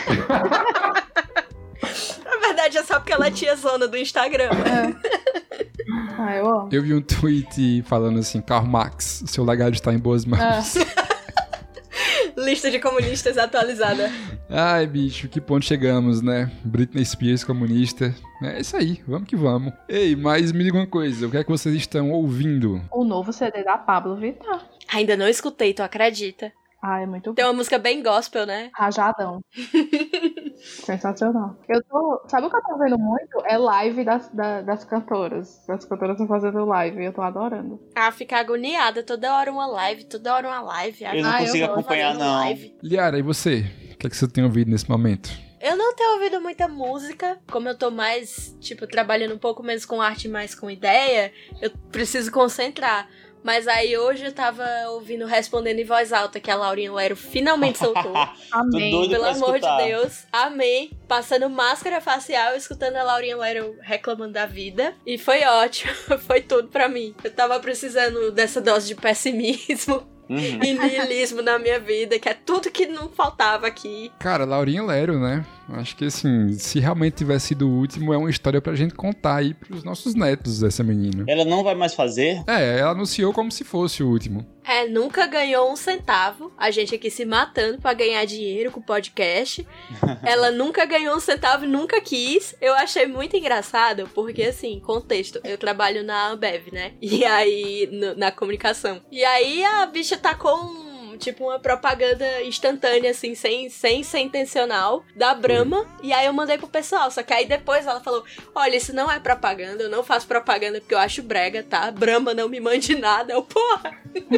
Speaker 4: Na verdade é só porque ela tinha zona do Instagram.
Speaker 6: Ah, eu amo.
Speaker 2: Eu vi um tweet falando assim, Karl Marx, seu legado está em boas mãos.
Speaker 6: Ah,
Speaker 4: Lista de comunistas atualizada.
Speaker 2: Ai, bicho, que ponto chegamos, né? Britney Spears comunista. É isso aí, vamos que vamos. Ei, mas me diga uma coisa, o que é que vocês estão ouvindo?
Speaker 6: o novo C D da Pablo Vittar.
Speaker 4: Ainda não escutei, tu acredita?
Speaker 6: Ah, é muito
Speaker 4: Tem
Speaker 6: bom.
Speaker 4: uma música bem gospel, né?
Speaker 6: Rajadão. Sensacional. Eu tô. Sabe o que eu tô vendo muito? É live das, da- das cantoras. As cantoras estão fazendo live. Eu tô adorando.
Speaker 4: Ah, fica agoniada, toda hora uma live, toda hora uma live.
Speaker 5: Eu não
Speaker 6: Ah, eu
Speaker 5: consigo
Speaker 6: vou
Speaker 5: acompanhar,
Speaker 4: fazendo
Speaker 5: não.
Speaker 4: live.
Speaker 2: Liara, e você? O que é que você tem ouvido nesse momento?
Speaker 4: Eu não tenho ouvido muita música, como eu tô mais, tipo, trabalhando um pouco menos com arte, mais com ideia, eu preciso concentrar. Mas aí hoje eu tava ouvindo Respondendo em Voz Alta, que a Laurinha Lero finalmente soltou.
Speaker 6: Amém.
Speaker 5: doido
Speaker 4: Pelo
Speaker 5: pra
Speaker 4: amor
Speaker 5: escutar.
Speaker 4: de Deus, amei. Passando máscara facial, escutando a Laurinha Lero reclamando da vida. E foi ótimo, foi tudo pra mim. Eu tava precisando dessa dose de pessimismo.
Speaker 5: Uhum.
Speaker 4: e niilismo na minha vida, que é tudo que não faltava aqui.
Speaker 2: Cara, Laurinha Lero, né? Acho que, assim, se realmente tivesse sido o último, é uma história pra gente contar aí pros nossos netos, essa menina.
Speaker 5: Ela não vai mais fazer?
Speaker 2: É, ela anunciou como se fosse o último.
Speaker 4: É, nunca ganhou um centavo. A gente aqui se matando pra ganhar dinheiro com o podcast. Ela nunca ganhou um centavo e nunca quis. Eu achei muito engraçado, porque assim, contexto, eu trabalho na Ambev, né? E aí, no, na comunicação. E aí a bicha tacou um tipo uma propaganda instantânea, assim, sem, sem ser intencional, da Brahma, e aí eu mandei pro pessoal, só que aí depois ela falou, olha, isso não é propaganda, eu não faço propaganda porque eu acho brega, tá? Brahma não me mande nada, eu, porra!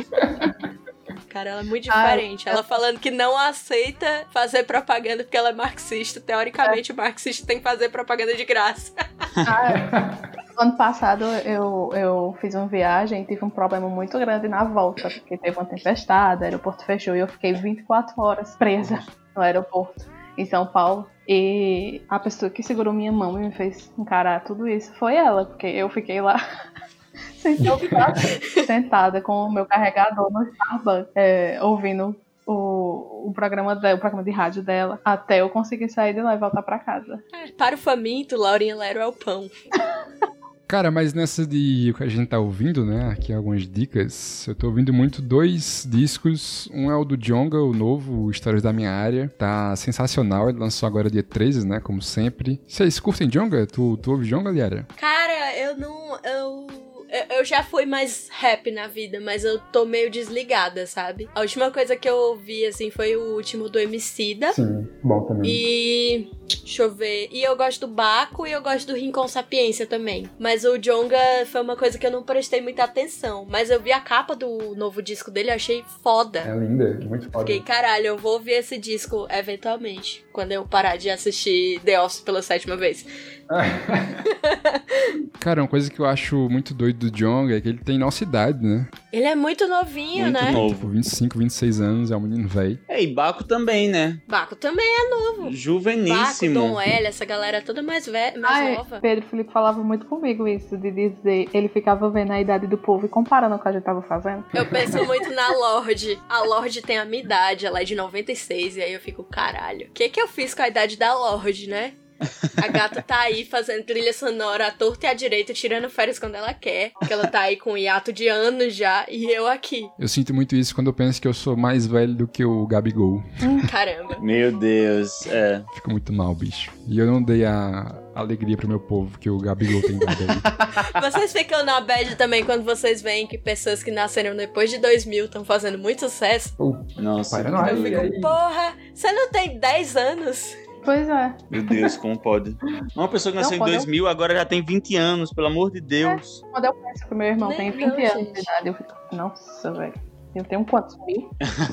Speaker 4: Cara, ela é muito diferente. Ela falando que não aceita fazer propaganda porque ela é marxista. Teoricamente, o marxista tem que fazer propaganda de graça.
Speaker 6: Ah, ano passado eu, eu fiz uma viagem e tive um problema muito grande na volta, porque teve uma tempestade, o aeroporto fechou e eu fiquei vinte e quatro horas presa no aeroporto em São Paulo. E a pessoa que segurou minha mão e me fez encarar tudo isso foi ela, porque eu fiquei lá sentada, sentada com o meu carregador no Starbucks, é, ouvindo o, o, programa dela, o programa de rádio dela, até eu conseguir sair de lá e voltar pra casa.
Speaker 4: É, para o faminto, Laurinha Lero é o pão.
Speaker 2: Cara, mas nessa de o que a gente tá ouvindo, né, aqui algumas dicas, eu tô ouvindo muito dois discos, um é o do Djonga, o novo, Histórias da Minha Área, tá sensacional, ele lançou agora dia treze, né, como sempre. Vocês curtem Djonga? Tu, tu ouve Djonga, Liara?
Speaker 4: Cara, eu não... eu... Eu já fui mais rap na vida, mas eu tô meio desligada, sabe? A última coisa que eu ouvi, assim, foi o último do Emicida.
Speaker 2: Sim, bom também.
Speaker 4: E... deixa eu ver. E eu gosto do Baco e eu gosto do Rincon Sapiência também. Mas o Djonga foi uma coisa que eu não prestei muita atenção. Mas eu vi a capa do novo disco dele, eu achei foda.
Speaker 2: É linda, muito foda.
Speaker 4: Fiquei, caralho, eu vou ouvir esse disco eventualmente, quando eu parar de assistir The Office pela sétima vez.
Speaker 2: Cara, uma coisa que eu acho muito doido do Djonga é que ele tem nossa idade, né?
Speaker 4: Ele é muito novinho,
Speaker 5: muito
Speaker 4: né?
Speaker 5: novo.
Speaker 2: Tipo, vinte e cinco, vinte e seis anos, é um menino velho.
Speaker 5: É, e Baco também, né?
Speaker 4: Baco também é novo.
Speaker 5: Juveníssimo.
Speaker 4: Baco, Dom L, essa galera toda mais, ve- mais
Speaker 6: Ai,
Speaker 4: nova.
Speaker 6: Pedro Felipe falava muito comigo isso, de dizer, ele ficava vendo a idade do povo e comparando com o que a gente tava fazendo.
Speaker 4: Eu penso muito na Lorde. A Lorde tem a minha idade, ela é de noventa e seis, e aí eu fico, caralho, o que que eu fiz com a idade da Lorde, né? A gata tá aí fazendo trilha sonora à torta e à direita, tirando férias quando ela quer. Porque ela tá aí com um hiato de anos já, e eu aqui.
Speaker 2: Eu sinto muito isso quando eu penso que eu sou mais velho do que o Gabigol.
Speaker 4: Caramba.
Speaker 5: Meu Deus, é.
Speaker 2: Fico muito mal, bicho. E eu não dei a alegria pro meu povo que o Gabigol tem dado aí.
Speaker 4: Vocês ficam na bad também quando vocês veem que pessoas que nasceram depois de dois mil estão fazendo muito sucesso?
Speaker 5: Nossa.
Speaker 2: Para
Speaker 4: Eu fico, porra, você não tem dez anos?
Speaker 6: Pois é.
Speaker 5: Meu Deus, como pode? Uma pessoa que
Speaker 6: Não,
Speaker 5: nasceu em
Speaker 6: quando
Speaker 5: dois mil agora já tem vinte anos, pelo amor de Deus.
Speaker 6: Quando eu penso que o meu irmão
Speaker 4: Nem
Speaker 6: tem
Speaker 4: não,
Speaker 6: vinte anos
Speaker 4: gente.
Speaker 6: de idade, eu fico, nossa, velho. Eu tenho quantos mil?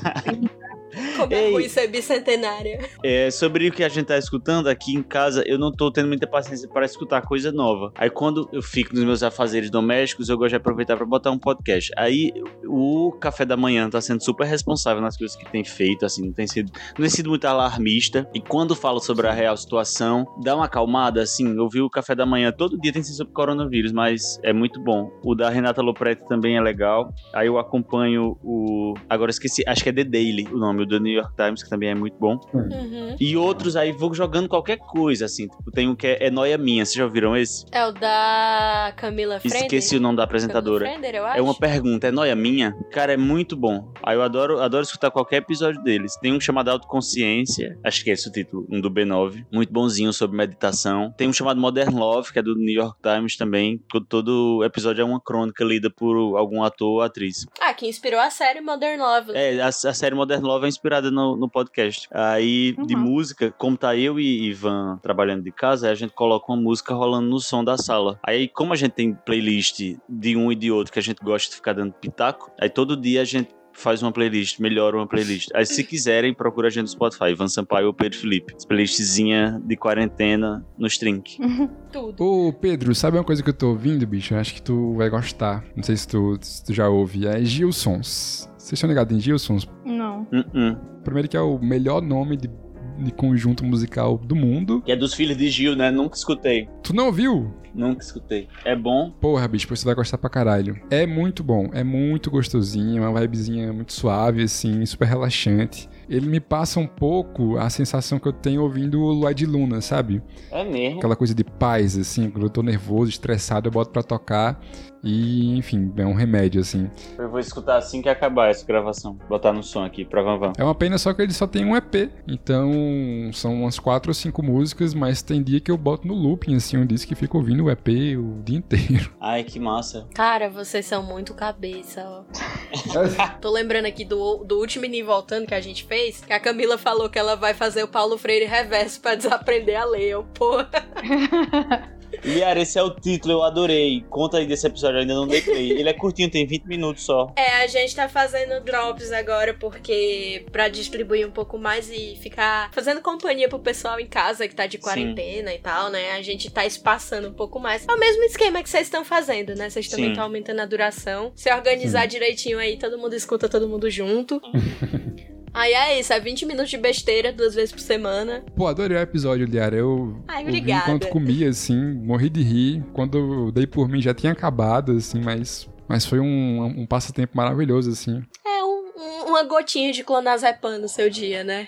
Speaker 4: Como é
Speaker 5: Ei.
Speaker 4: ruim ser bicentenária.
Speaker 5: É, sobre o que a gente tá escutando aqui em casa, eu não tô tendo muita paciência para escutar coisa nova. Aí quando eu fico nos meus afazeres domésticos, eu gosto de aproveitar para botar um podcast. Aí o café da manhã tá sendo super responsável nas coisas que tem feito, assim, não tem sido, não tem sido muito alarmista. E quando falo sobre a real situação, dá uma acalmada, assim. Eu vi o café da manhã, todo dia tem sido sobre coronavírus, mas é muito bom. O da Renata Lopretti também é legal. Aí eu acompanho o... agora eu esqueci, acho que é The Daily o nome, o do New York Times, que também é muito bom.
Speaker 4: Uhum.
Speaker 5: E outros aí vou jogando qualquer coisa, assim. Tipo, tem um que é, é Noia Minha. Vocês já ouviram esse?
Speaker 4: É o da Camila Frender?
Speaker 5: Esqueci o nome da apresentadora.
Speaker 4: Camila Frender, eu acho.
Speaker 5: É uma pergunta, é Noia Minha? Cara, é muito bom. Aí eu adoro, adoro escutar qualquer episódio deles. Tem um chamado Autoconsciência, acho que é esse o título, um do B nove. Muito bonzinho, sobre meditação. Tem um chamado Modern Love, que é do New York Times também. Todo episódio é uma crônica lida por algum ator ou atriz.
Speaker 4: Ah, que inspirou a série Modern Love.
Speaker 5: É, a, a série Modern Love é inspirada no, no podcast. Aí, de
Speaker 6: Uhum.
Speaker 5: música, como tá eu e Ivan trabalhando de casa, a gente coloca uma música rolando no som da sala. Aí, como a gente tem playlist de um e de outro que a gente gosta de ficar dando pitaco, aí todo dia a gente faz uma playlist, melhora uma playlist. Aí, se quiserem, procura a gente no Spotify, Ivan Sampaio ou Pedro Felipe. Playlistzinha de quarentena nos trinque.
Speaker 4: Tudo.
Speaker 2: Ô, Pedro, sabe uma coisa que eu tô ouvindo, bicho? Eu acho que tu vai gostar. Não sei se tu, se tu já ouve. É Gilsons. Vocês estão ligados em Gilsons?
Speaker 6: Não.
Speaker 5: Uh-uh.
Speaker 2: Primeiro que é o melhor nome de de conjunto musical do mundo.
Speaker 5: Que é dos Filhos de Gil, né? Nunca escutei.
Speaker 2: Tu não ouviu?
Speaker 5: Nunca escutei. É bom?
Speaker 2: Porra, bicho, você vai gostar pra caralho. É muito bom, é muito gostosinho, uma vibezinha muito suave, assim, super relaxante. Ele me passa um pouco a sensação que eu tenho ouvindo o Luar de Luna, sabe?
Speaker 5: É mesmo?
Speaker 2: Aquela coisa de paz, assim, quando eu tô nervoso, estressado, eu boto pra tocar e, enfim, é um remédio, assim.
Speaker 5: Eu vou escutar assim que acabar essa gravação. Botar no som aqui pra Van Van.
Speaker 2: É uma pena só que ele só tem um E P, então são umas quatro ou cinco músicas, mas tem dia que eu boto no looping, assim, um disco que fica ouvindo o E P o dia inteiro.
Speaker 5: Ai, que massa.
Speaker 4: Cara, vocês são muito cabeça, ó. Tô lembrando aqui do, do último Menino Voltando que a gente fez, que a Camila falou que ela vai fazer o Paulo Freire reverso pra desaprender a ler. Eu, porra.
Speaker 5: Liara, esse é o título, eu adorei. Conta aí desse episódio, eu ainda não dei play. Ele é curtinho, tem vinte minutos só.
Speaker 4: É, a gente tá fazendo drops agora porque pra distribuir um pouco mais e ficar fazendo companhia pro pessoal em casa que tá de quarentena. Sim. E tal, né? A gente tá espaçando um pouco mais. É o mesmo esquema que vocês estão fazendo, né? Vocês também estão aumentando a duração. Se organizar Sim. direitinho aí, todo mundo escuta todo mundo junto. Aí é isso, é vinte minutos de besteira duas vezes por semana.
Speaker 2: Pô, adorei o episódio, Liara. Eu
Speaker 4: Ai,
Speaker 2: ouvi
Speaker 4: obrigada.
Speaker 2: enquanto comia, assim, morri de rir. Quando eu dei por mim já tinha acabado, assim, mas, mas foi um, um passatempo maravilhoso, assim.
Speaker 4: É um, um, uma gotinha de clonazepam no seu dia, né?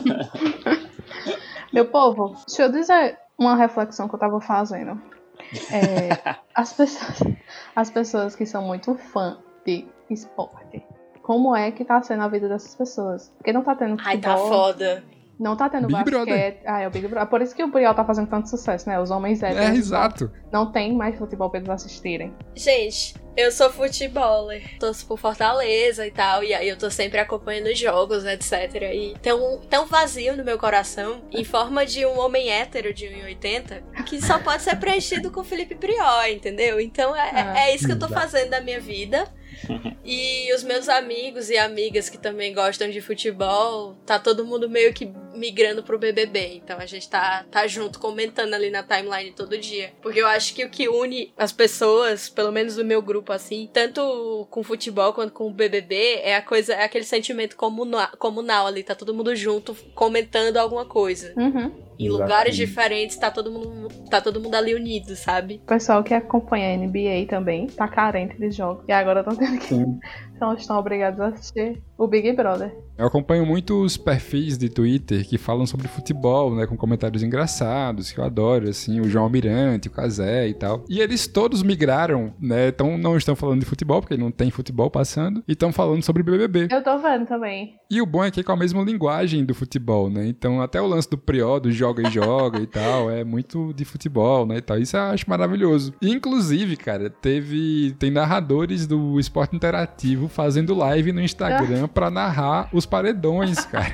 Speaker 6: Meu povo, deixa eu dizer uma reflexão que eu tava fazendo. É, as, pessoas, as pessoas que são muito fã de esporte, como é que tá sendo a vida dessas pessoas? Porque não tá tendo futebol.
Speaker 4: Ai, tá foda.
Speaker 6: Não tá tendo
Speaker 2: Big
Speaker 6: basquete.
Speaker 2: Brother.
Speaker 6: Ah, é o Big Brother. Por isso que o Briol tá fazendo tanto sucesso, né? Os homens héteros.
Speaker 2: É, exato.
Speaker 6: Não tem mais futebol pra eles assistirem.
Speaker 4: Gente, eu sou futeboler. Torço por Fortaleza e tal. E aí eu tô sempre acompanhando os jogos, etcétera. E tem um, tem um vazio no meu coração, em forma de um homem hétero de um e oitenta, que só pode ser preenchido com Felipe Prior, entendeu? Então é, ah, é isso que eu tô fazendo da minha vida. E os meus amigos e amigas que também gostam de futebol, tá todo mundo meio que migrando pro B B B. Então a gente tá, tá junto, comentando ali na timeline todo dia. Porque eu acho que o que une as pessoas, pelo menos do meu grupo, assim, tanto com futebol quanto com o B B B, é a coisa, é aquele sentimento comunal, comunal ali. Tá todo mundo junto, comentando alguma coisa.
Speaker 6: Uhum.
Speaker 4: Em lugares diferentes, tá todo mundo, tá todo mundo ali unido, sabe?
Speaker 6: O pessoal que acompanha a N B A também tá carente de jogos. E agora estão tendo que... Então estão obrigados a assistir o Big Brother.
Speaker 2: Eu acompanho muitos perfis de Twitter que falam sobre futebol, né? Com comentários engraçados, que eu adoro, assim. O João Almirante, o Cazé e tal. E eles todos migraram, né? Então não estão falando de futebol, porque não tem futebol passando. E estão falando sobre B B B.
Speaker 6: Eu tô vendo também.
Speaker 2: E o bom é que é com a mesma linguagem do futebol, né? Então até o lance do Prior, do joga e joga e tal, é muito de futebol, né? E tal. Isso eu acho maravilhoso. E, inclusive, cara, teve... Tem narradores do Esporte Interativo fazendo live no Instagram pra narrar os paredões, cara.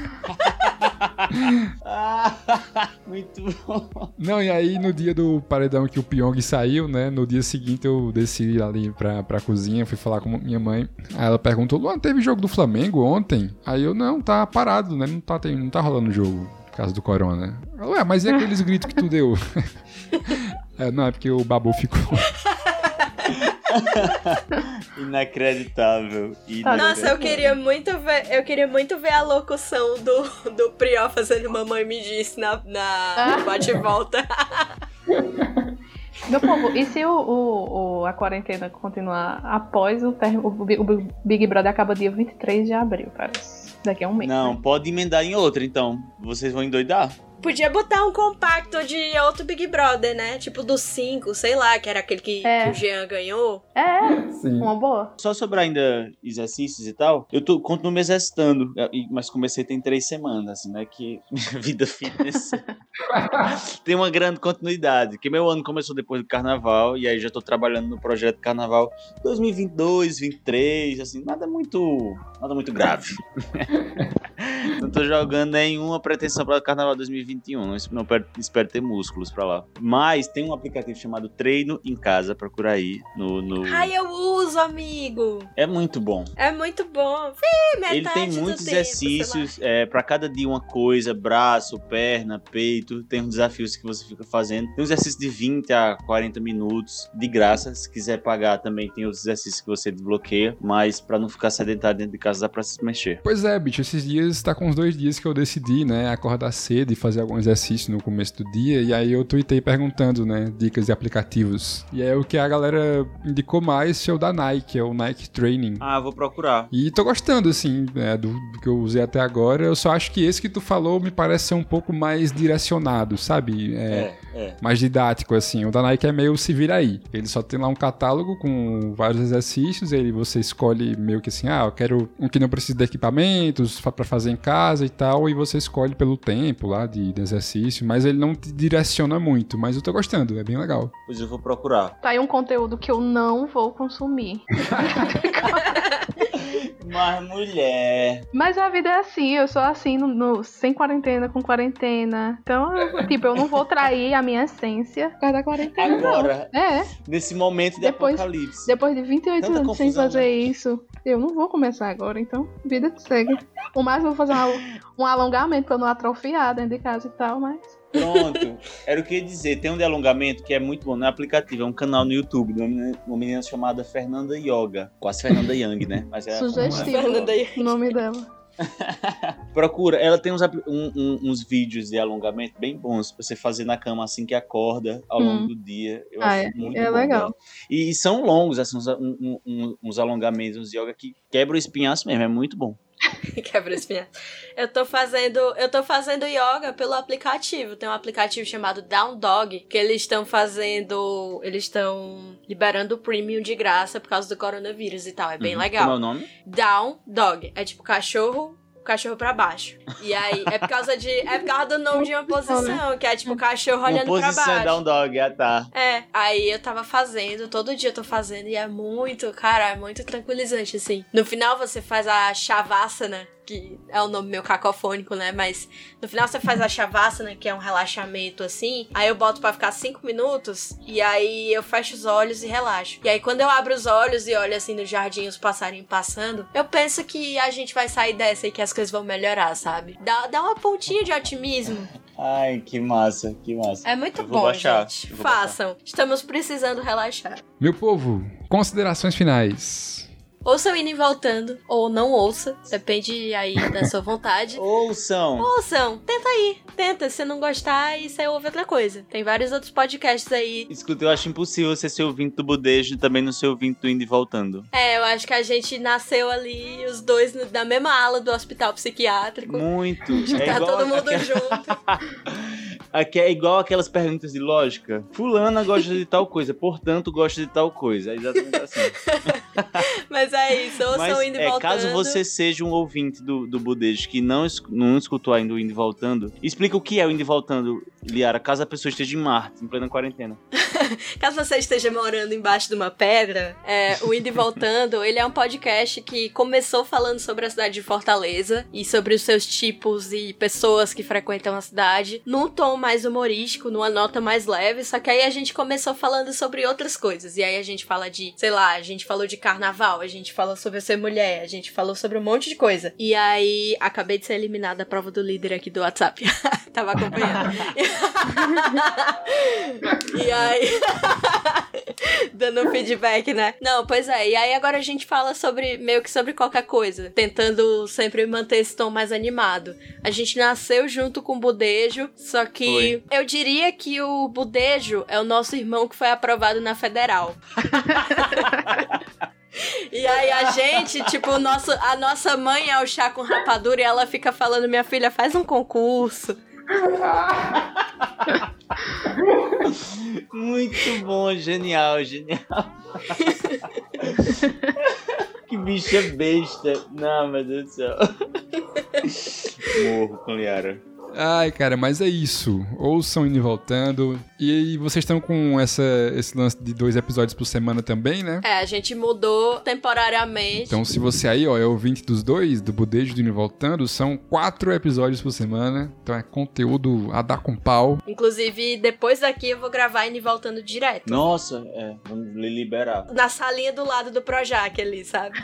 Speaker 5: Muito bom.
Speaker 2: Não, e aí no dia do paredão que o Pyong saiu, né? No dia seguinte eu desci ali pra, pra cozinha, fui falar com minha mãe. Aí ela perguntou, Luan, teve jogo do Flamengo ontem? Aí eu, não, tá parado, né? Não tá, tem, não tá rolando jogo por causa do corona. Ué, mas e aqueles gritos que tu deu? É, não, é porque o Babu ficou...
Speaker 5: Inacreditável. Inacreditável.
Speaker 4: Nossa, eu queria muito ver, eu queria muito ver a locução do, do Prior fazendo Mamãe Me Disse na, na bate-volta.
Speaker 6: Meu povo, e se o, o, o, a quarentena continuar após o término, o, o Big Brother acaba dia vinte e três de abril, parece. Daqui a um mês.
Speaker 5: Não,
Speaker 6: né?
Speaker 5: Pode emendar em outra, então. Vocês vão endoidar?
Speaker 4: Podia botar um compacto de outro Big Brother, né? Tipo do cinco, sei lá, que era aquele que,
Speaker 6: é.
Speaker 4: que o Jean ganhou.
Speaker 6: É,
Speaker 2: Sim.
Speaker 6: Uma boa.
Speaker 5: Só sobre ainda exercícios e tal, eu tô, continuo me exercitando, mas comecei tem três semanas, né? Que minha vida fitness tem uma grande continuidade. Que meu ano começou depois do carnaval, e aí já tô trabalhando no projeto Carnaval dois mil e vinte e dois, vinte e três, assim, nada muito, nada muito grave. Não tô jogando nenhuma pretensão para o Carnaval dois mil e vinte e um, não, não espero ter músculos pra lá. Mas tem um aplicativo chamado Treino em Casa, procura aí no... no...
Speaker 4: Ai, eu uso, amigo!
Speaker 5: É muito bom.
Speaker 4: É muito bom. Ih, metade
Speaker 5: Ele tem muitos
Speaker 4: do tempo,
Speaker 5: exercícios, é, pra cada dia uma coisa, braço, perna, peito, tem uns desafios que você fica fazendo. Tem um exercício de vinte a quarenta minutos, de graça, se quiser pagar também tem os exercícios que você desbloqueia, mas pra não ficar sedentário dentro de casa dá pra se mexer.
Speaker 2: Pois é, bicho, esses dias tá com uns dois dias que eu decidi, né, acordar cedo e fazer algum exercício no começo do dia, e aí eu tuitei perguntando, né, dicas de aplicativos. E aí o que a galera indicou mais foi o da Nike, é o Nike Training.
Speaker 5: Ah, vou procurar.
Speaker 2: E tô gostando, assim, né, do, do que eu usei até agora. Eu só acho que esse que tu falou me parece ser um pouco mais direcionado, sabe? É,
Speaker 5: é, é.
Speaker 2: Mais didático, assim. O da Nike é meio se vira aí. Ele só tem lá um catálogo com vários exercícios, aí você escolhe meio que assim, ah, eu quero um que não precisa de equipamentos pra fazer em casa e tal, e você escolhe pelo tempo lá de, de exercício, mas ele não te direciona muito, mas eu tô gostando, é bem legal.
Speaker 5: Pois eu vou procurar.
Speaker 6: Tá aí um conteúdo que eu não vou consumir.
Speaker 5: Mas, mulher...
Speaker 6: Mas a vida é assim, eu sou assim, no, no, sem quarentena, com quarentena. Então, eu, tipo, eu não vou trair a minha essência por causa da quarentena,
Speaker 5: Agora,
Speaker 6: não. É.
Speaker 5: Nesse momento de
Speaker 6: Depois,
Speaker 5: apocalipse.
Speaker 6: Depois de vinte e oito
Speaker 5: Tanta
Speaker 6: anos sem
Speaker 5: confusão,
Speaker 6: fazer
Speaker 5: né?
Speaker 6: isso, eu não vou começar agora, então, vida que segue. O máximo eu vou fazer uma, um alongamento pra eu não atrofiar dentro de casa e tal, mas...
Speaker 5: Pronto, era o que eu ia dizer. Tem um de alongamento que é muito bom, não é aplicativo, é um canal no YouTube de uma menina, uma menina chamada Fernanda Yoga. Quase Fernanda Young, né? Mas é
Speaker 6: Sugestivo o nome dela.
Speaker 5: Procura, ela tem uns, um, um, uns vídeos de alongamento bem bons pra você fazer na cama assim que acorda ao longo hum. do dia. Eu
Speaker 6: ah,
Speaker 5: acho
Speaker 6: é,
Speaker 5: muito
Speaker 6: é
Speaker 5: bom.
Speaker 6: legal.
Speaker 5: E, e são longos, assim, uns, um, um, uns alongamentos, uns yoga que quebram o espinhaço mesmo, é muito bom.
Speaker 4: Quebra os pinhas. Eu tô fazendo, eu tô fazendo yoga pelo aplicativo. Tem um aplicativo chamado Down Dog, que eles estão fazendo, eles estão liberando o premium de graça por causa do coronavírus e tal. É bem
Speaker 5: uhum.
Speaker 4: legal.
Speaker 5: Como é o nome?
Speaker 4: Down Dog. É tipo cachorro, cachorro pra baixo. E aí, é por causa de, é por causa do nome de uma posição, que é tipo cachorro olhando pra baixo.
Speaker 5: Posição Down Dog, ah, tá.
Speaker 4: É, aí eu tava fazendo, todo dia eu tô fazendo, e é muito, cara, é muito tranquilizante, assim. No final você faz a Shavasana, que é o nome meu cacofônico, né, mas no final você faz a Shavasana, que é um relaxamento, assim, aí eu boto pra ficar cinco minutos, e aí eu fecho os olhos e relaxo. E aí quando eu abro os olhos e olho, assim, no jardim, os passarinhos passando, eu penso que a gente vai sair dessa e que as coisas vão melhorar, sabe? Dá, dá uma pontinha de otimismo.
Speaker 5: Ai, que massa, que massa.
Speaker 4: É muito
Speaker 5: eu vou
Speaker 4: bom,
Speaker 5: baixar,
Speaker 4: gente.
Speaker 5: vou
Speaker 4: Façam.
Speaker 5: baixar.
Speaker 4: Estamos precisando relaxar.
Speaker 2: Meu povo, considerações finais.
Speaker 4: Ouça o Indo e Voltando, ou não ouça, depende aí da sua vontade.
Speaker 5: Ouçam!
Speaker 4: Ouçam, tenta aí, tenta, se não gostar, e você ouve outra coisa. Tem vários outros podcasts aí.
Speaker 5: Escuta, eu acho impossível você ser ouvinte do Budejo e também não ser ouvinte do Indo e Voltando.
Speaker 4: É, eu acho que a gente nasceu ali, os dois na mesma ala do hospital psiquiátrico.
Speaker 5: Muito!
Speaker 4: Já
Speaker 5: é
Speaker 4: tá
Speaker 5: igual
Speaker 4: todo mundo
Speaker 5: a...
Speaker 4: junto.
Speaker 5: Aqui é igual aquelas perguntas de lógica. Fulana gosta de tal coisa, portanto gosta de tal coisa. É exatamente assim.
Speaker 4: Mas é isso, ouçam
Speaker 5: Mas,
Speaker 4: o Indo e
Speaker 5: é,
Speaker 4: Voltando.
Speaker 5: caso você seja um ouvinte do, do Budejo que não, não escutou ainda o Indo e Voltando, explica o que é o Indo e Voltando, Liara, caso a pessoa esteja em Marte, em plena quarentena.
Speaker 4: Caso você esteja morando embaixo de uma pedra, é, o Indo e Voltando, ele é um podcast que começou falando sobre a cidade de Fortaleza e sobre os seus tipos e pessoas que frequentam a cidade, num tom mais humorístico, numa nota mais leve, só que aí a gente começou falando sobre outras coisas, e aí a gente fala de, sei lá, a gente falou de carnaval, a gente falou sobre ser mulher, a gente falou sobre um monte de coisa. E aí, acabei de ser eliminada da prova do líder aqui do WhatsApp. Tava acompanhando. E aí... dando um feedback, né? Não, pois é. E aí agora a gente fala sobre, meio que sobre qualquer coisa, tentando sempre manter esse tom mais animado. A gente nasceu junto com o Budejo, só que foi. Eu diria que o Budejo é o nosso irmão que foi aprovado na Federal. E aí a gente, tipo, o nosso, a nossa mãe é o chá com rapadura e ela fica falando, minha filha, faz um concurso.
Speaker 5: Muito bom, genial, genial. Que bicha besta. Não, meu Deus do céu. Morro com Liara.
Speaker 2: Ai, cara, mas é isso. Ouçam indo e voltando. E vocês estão com essa, esse lance de dois episódios por semana também, né?
Speaker 4: É, a gente mudou temporariamente.
Speaker 2: Então, se você aí, ó, é ouvinte dos dois, do Budejo do Indo e Voltando, são quatro episódios por semana. Então é conteúdo a dar com pau.
Speaker 4: Inclusive, depois daqui eu vou gravar indo e voltando direto.
Speaker 5: Nossa, é, vamos lhe liberar.
Speaker 4: Na salinha do lado do Projac ali, sabe?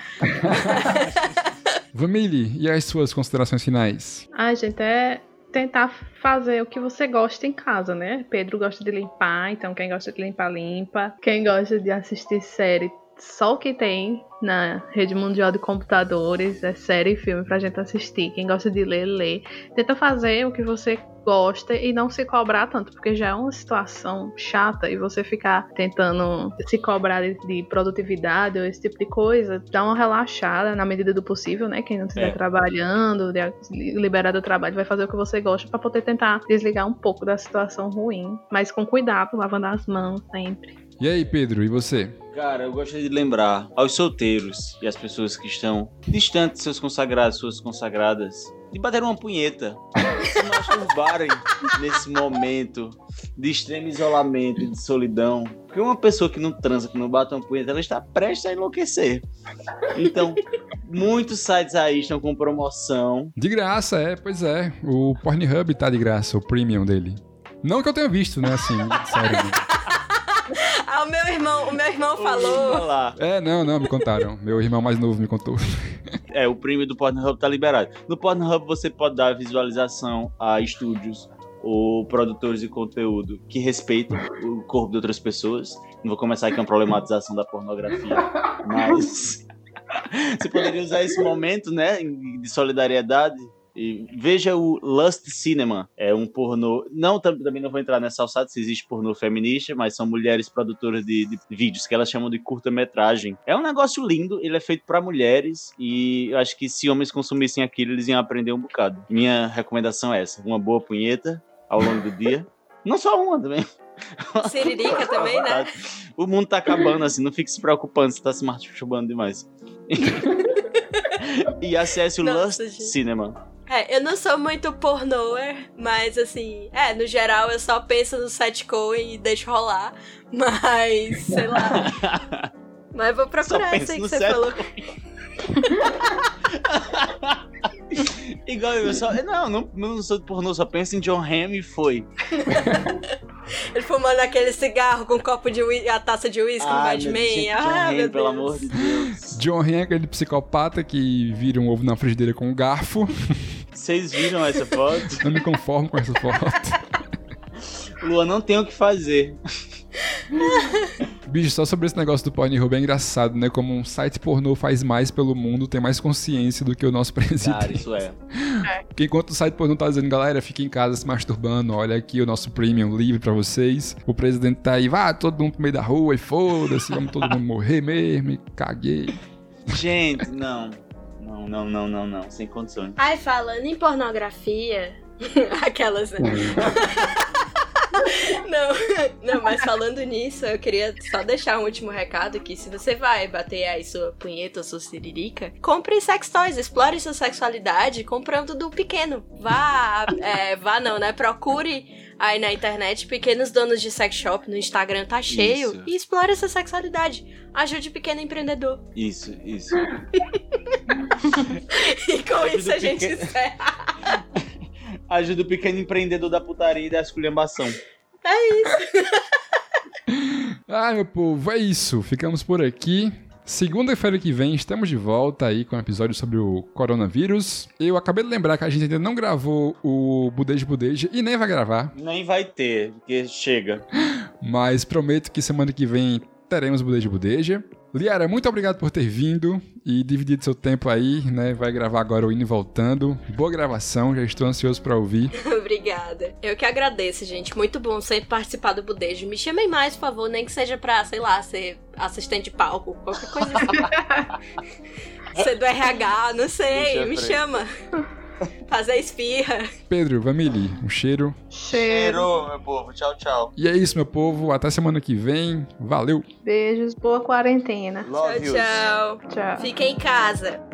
Speaker 2: Vamile, e as suas considerações finais?
Speaker 6: Ai, gente, é tentar fazer o que você gosta em casa, né? Pedro gosta de limpar, então quem gosta de limpar, limpa. Quem gosta de assistir série, só o que tem na rede mundial de computadores é série e filme pra gente assistir. Quem gosta de ler, lê. Tenta fazer o que você gosta e não se cobrar tanto, porque já é uma situação chata e você ficar tentando se cobrar de, de produtividade ou esse tipo de coisa, dá uma relaxada na medida do possível, né? Quem não estiver
Speaker 5: É.
Speaker 6: trabalhando, liberado do trabalho, vai fazer o que você gosta pra poder tentar desligar um pouco da situação ruim, mas com cuidado, lavando as mãos sempre.
Speaker 2: E aí, Pedro, e você?
Speaker 5: Cara, eu gostaria de lembrar aos solteiros e às pessoas que estão distantes de seus consagrados, suas consagradas, de bater uma punheta, se masturbarem nesse momento de extremo isolamento e de solidão. Porque uma pessoa que não transa, que não bate uma punheta, ela está prestes a enlouquecer. Então, muitos sites aí estão com promoção.
Speaker 2: De graça, é, pois é. O Pornhub tá de graça, o premium dele. Não que eu tenha visto, né, assim, sério.
Speaker 4: Ah, o meu irmão, o meu irmão falou.
Speaker 5: Olha lá.
Speaker 2: É, não, não, me contaram. Meu irmão mais novo me contou.
Speaker 5: É, o premium do Pornhub tá liberado. No Pornhub você pode dar visualização a estúdios ou produtores de conteúdo que respeitam o corpo de outras pessoas. Não vou começar aqui uma problematização da pornografia, mas você poderia usar esse momento, né, de solidariedade. E veja o Lust Cinema, é um pornô, não, também não vou entrar nessa alçada se existe pornô feminista, mas são mulheres produtoras de, de vídeos, que elas chamam de curta-metragem. É um negócio lindo, ele é feito pra mulheres, e eu acho que se homens consumissem aquilo, eles iam aprender um bocado. Minha recomendação é essa, uma boa punheta ao longo do dia, não só uma também.
Speaker 4: Siririca também, né?
Speaker 5: O mundo tá acabando assim, não fique se preocupando se tá se masturbando demais. E acesse o
Speaker 4: Nossa,
Speaker 5: Lust
Speaker 4: gente.
Speaker 5: Cinema.
Speaker 4: É, eu não sou muito pornoer, mas assim, é, no geral eu só penso no setcom e deixo rolar, mas, sei lá. Mas eu vou procurar
Speaker 5: Só
Speaker 4: isso aí que
Speaker 5: penso
Speaker 4: você
Speaker 5: no
Speaker 4: falou.
Speaker 5: Igual eu só. Não, não, não sou de pornô, só penso em John Hamm e foi.
Speaker 4: Ele fumando aquele cigarro com um copo de uísque, a taça de uísque no Mad Men. Ah,
Speaker 5: John Hamm,
Speaker 4: meu Deus.
Speaker 5: pelo amor de Deus.
Speaker 2: John Hamm é aquele psicopata que vira um ovo na frigideira com um garfo.
Speaker 5: Vocês viram essa foto?
Speaker 2: Não me conformo com essa foto.
Speaker 5: Lua, não tem o que fazer.
Speaker 2: Bicho, só sobre esse negócio do Pornhub é engraçado, né? Como um site pornô faz mais pelo mundo, tem mais consciência do que o nosso presidente.
Speaker 5: Cara, isso é.
Speaker 2: Porque enquanto o site pornô tá dizendo, galera, fica em casa se masturbando, olha aqui o nosso premium livre pra vocês. O presidente tá aí, vá todo mundo pro meio da rua e foda-se, vamos todo mundo morrer mesmo, e caguei.
Speaker 5: Gente, não. Não, não, não, não, não. Sem condições.
Speaker 4: Ai, falando em pornografia, aquelas, né? Não, não, mas falando nisso, eu queria só deixar um último recado que se você vai bater aí sua punheta ou sua siririca, compre sex toys, explore sua sexualidade comprando do pequeno. Vá, é, vá não, né? Procure aí na internet pequenos donos de sex shop, no Instagram tá cheio,
Speaker 5: Isso.
Speaker 4: e explore essa sexualidade. Ajude o pequeno empreendedor.
Speaker 5: Isso, isso.
Speaker 4: E com
Speaker 5: Ajude
Speaker 4: isso
Speaker 5: o
Speaker 4: a gente
Speaker 5: pequeno-
Speaker 4: encerra.
Speaker 5: Ajuda o pequeno empreendedor da putaria e da esculhambação.
Speaker 4: É isso.
Speaker 2: Ah, meu povo, é isso. Ficamos por aqui. Segunda-feira que vem estamos de volta aí com um episódio sobre o coronavírus. Eu acabei de lembrar que a gente ainda não gravou o Budejo Budeja e nem vai gravar.
Speaker 5: Nem vai ter, porque chega.
Speaker 2: Mas prometo que semana que vem teremos Budejo Budeja. Liara, muito obrigado por ter vindo e dividido seu tempo aí, né? Vai gravar agora o Indo e Voltando. Boa gravação, já estou ansioso pra ouvir.
Speaker 4: Obrigada. Eu que agradeço, gente. Muito bom sempre participar do Budejo. Me chamem mais, por favor, nem que seja pra, sei lá, ser assistente de palco, qualquer coisa assim. Ser do R H, não sei,
Speaker 5: Deixa
Speaker 4: me
Speaker 5: frente.
Speaker 4: chama. Fazer espirra.
Speaker 2: Pedro, Vamili, um cheiro.
Speaker 6: Cheiro.
Speaker 5: Cheiro, meu povo. Tchau, tchau.
Speaker 2: E é isso, meu povo. Até semana que vem. Valeu!
Speaker 6: Beijos, boa quarentena.
Speaker 5: Love
Speaker 4: Tchau,
Speaker 5: yous.
Speaker 4: tchau.
Speaker 6: Tchau.
Speaker 4: Fiquem em casa.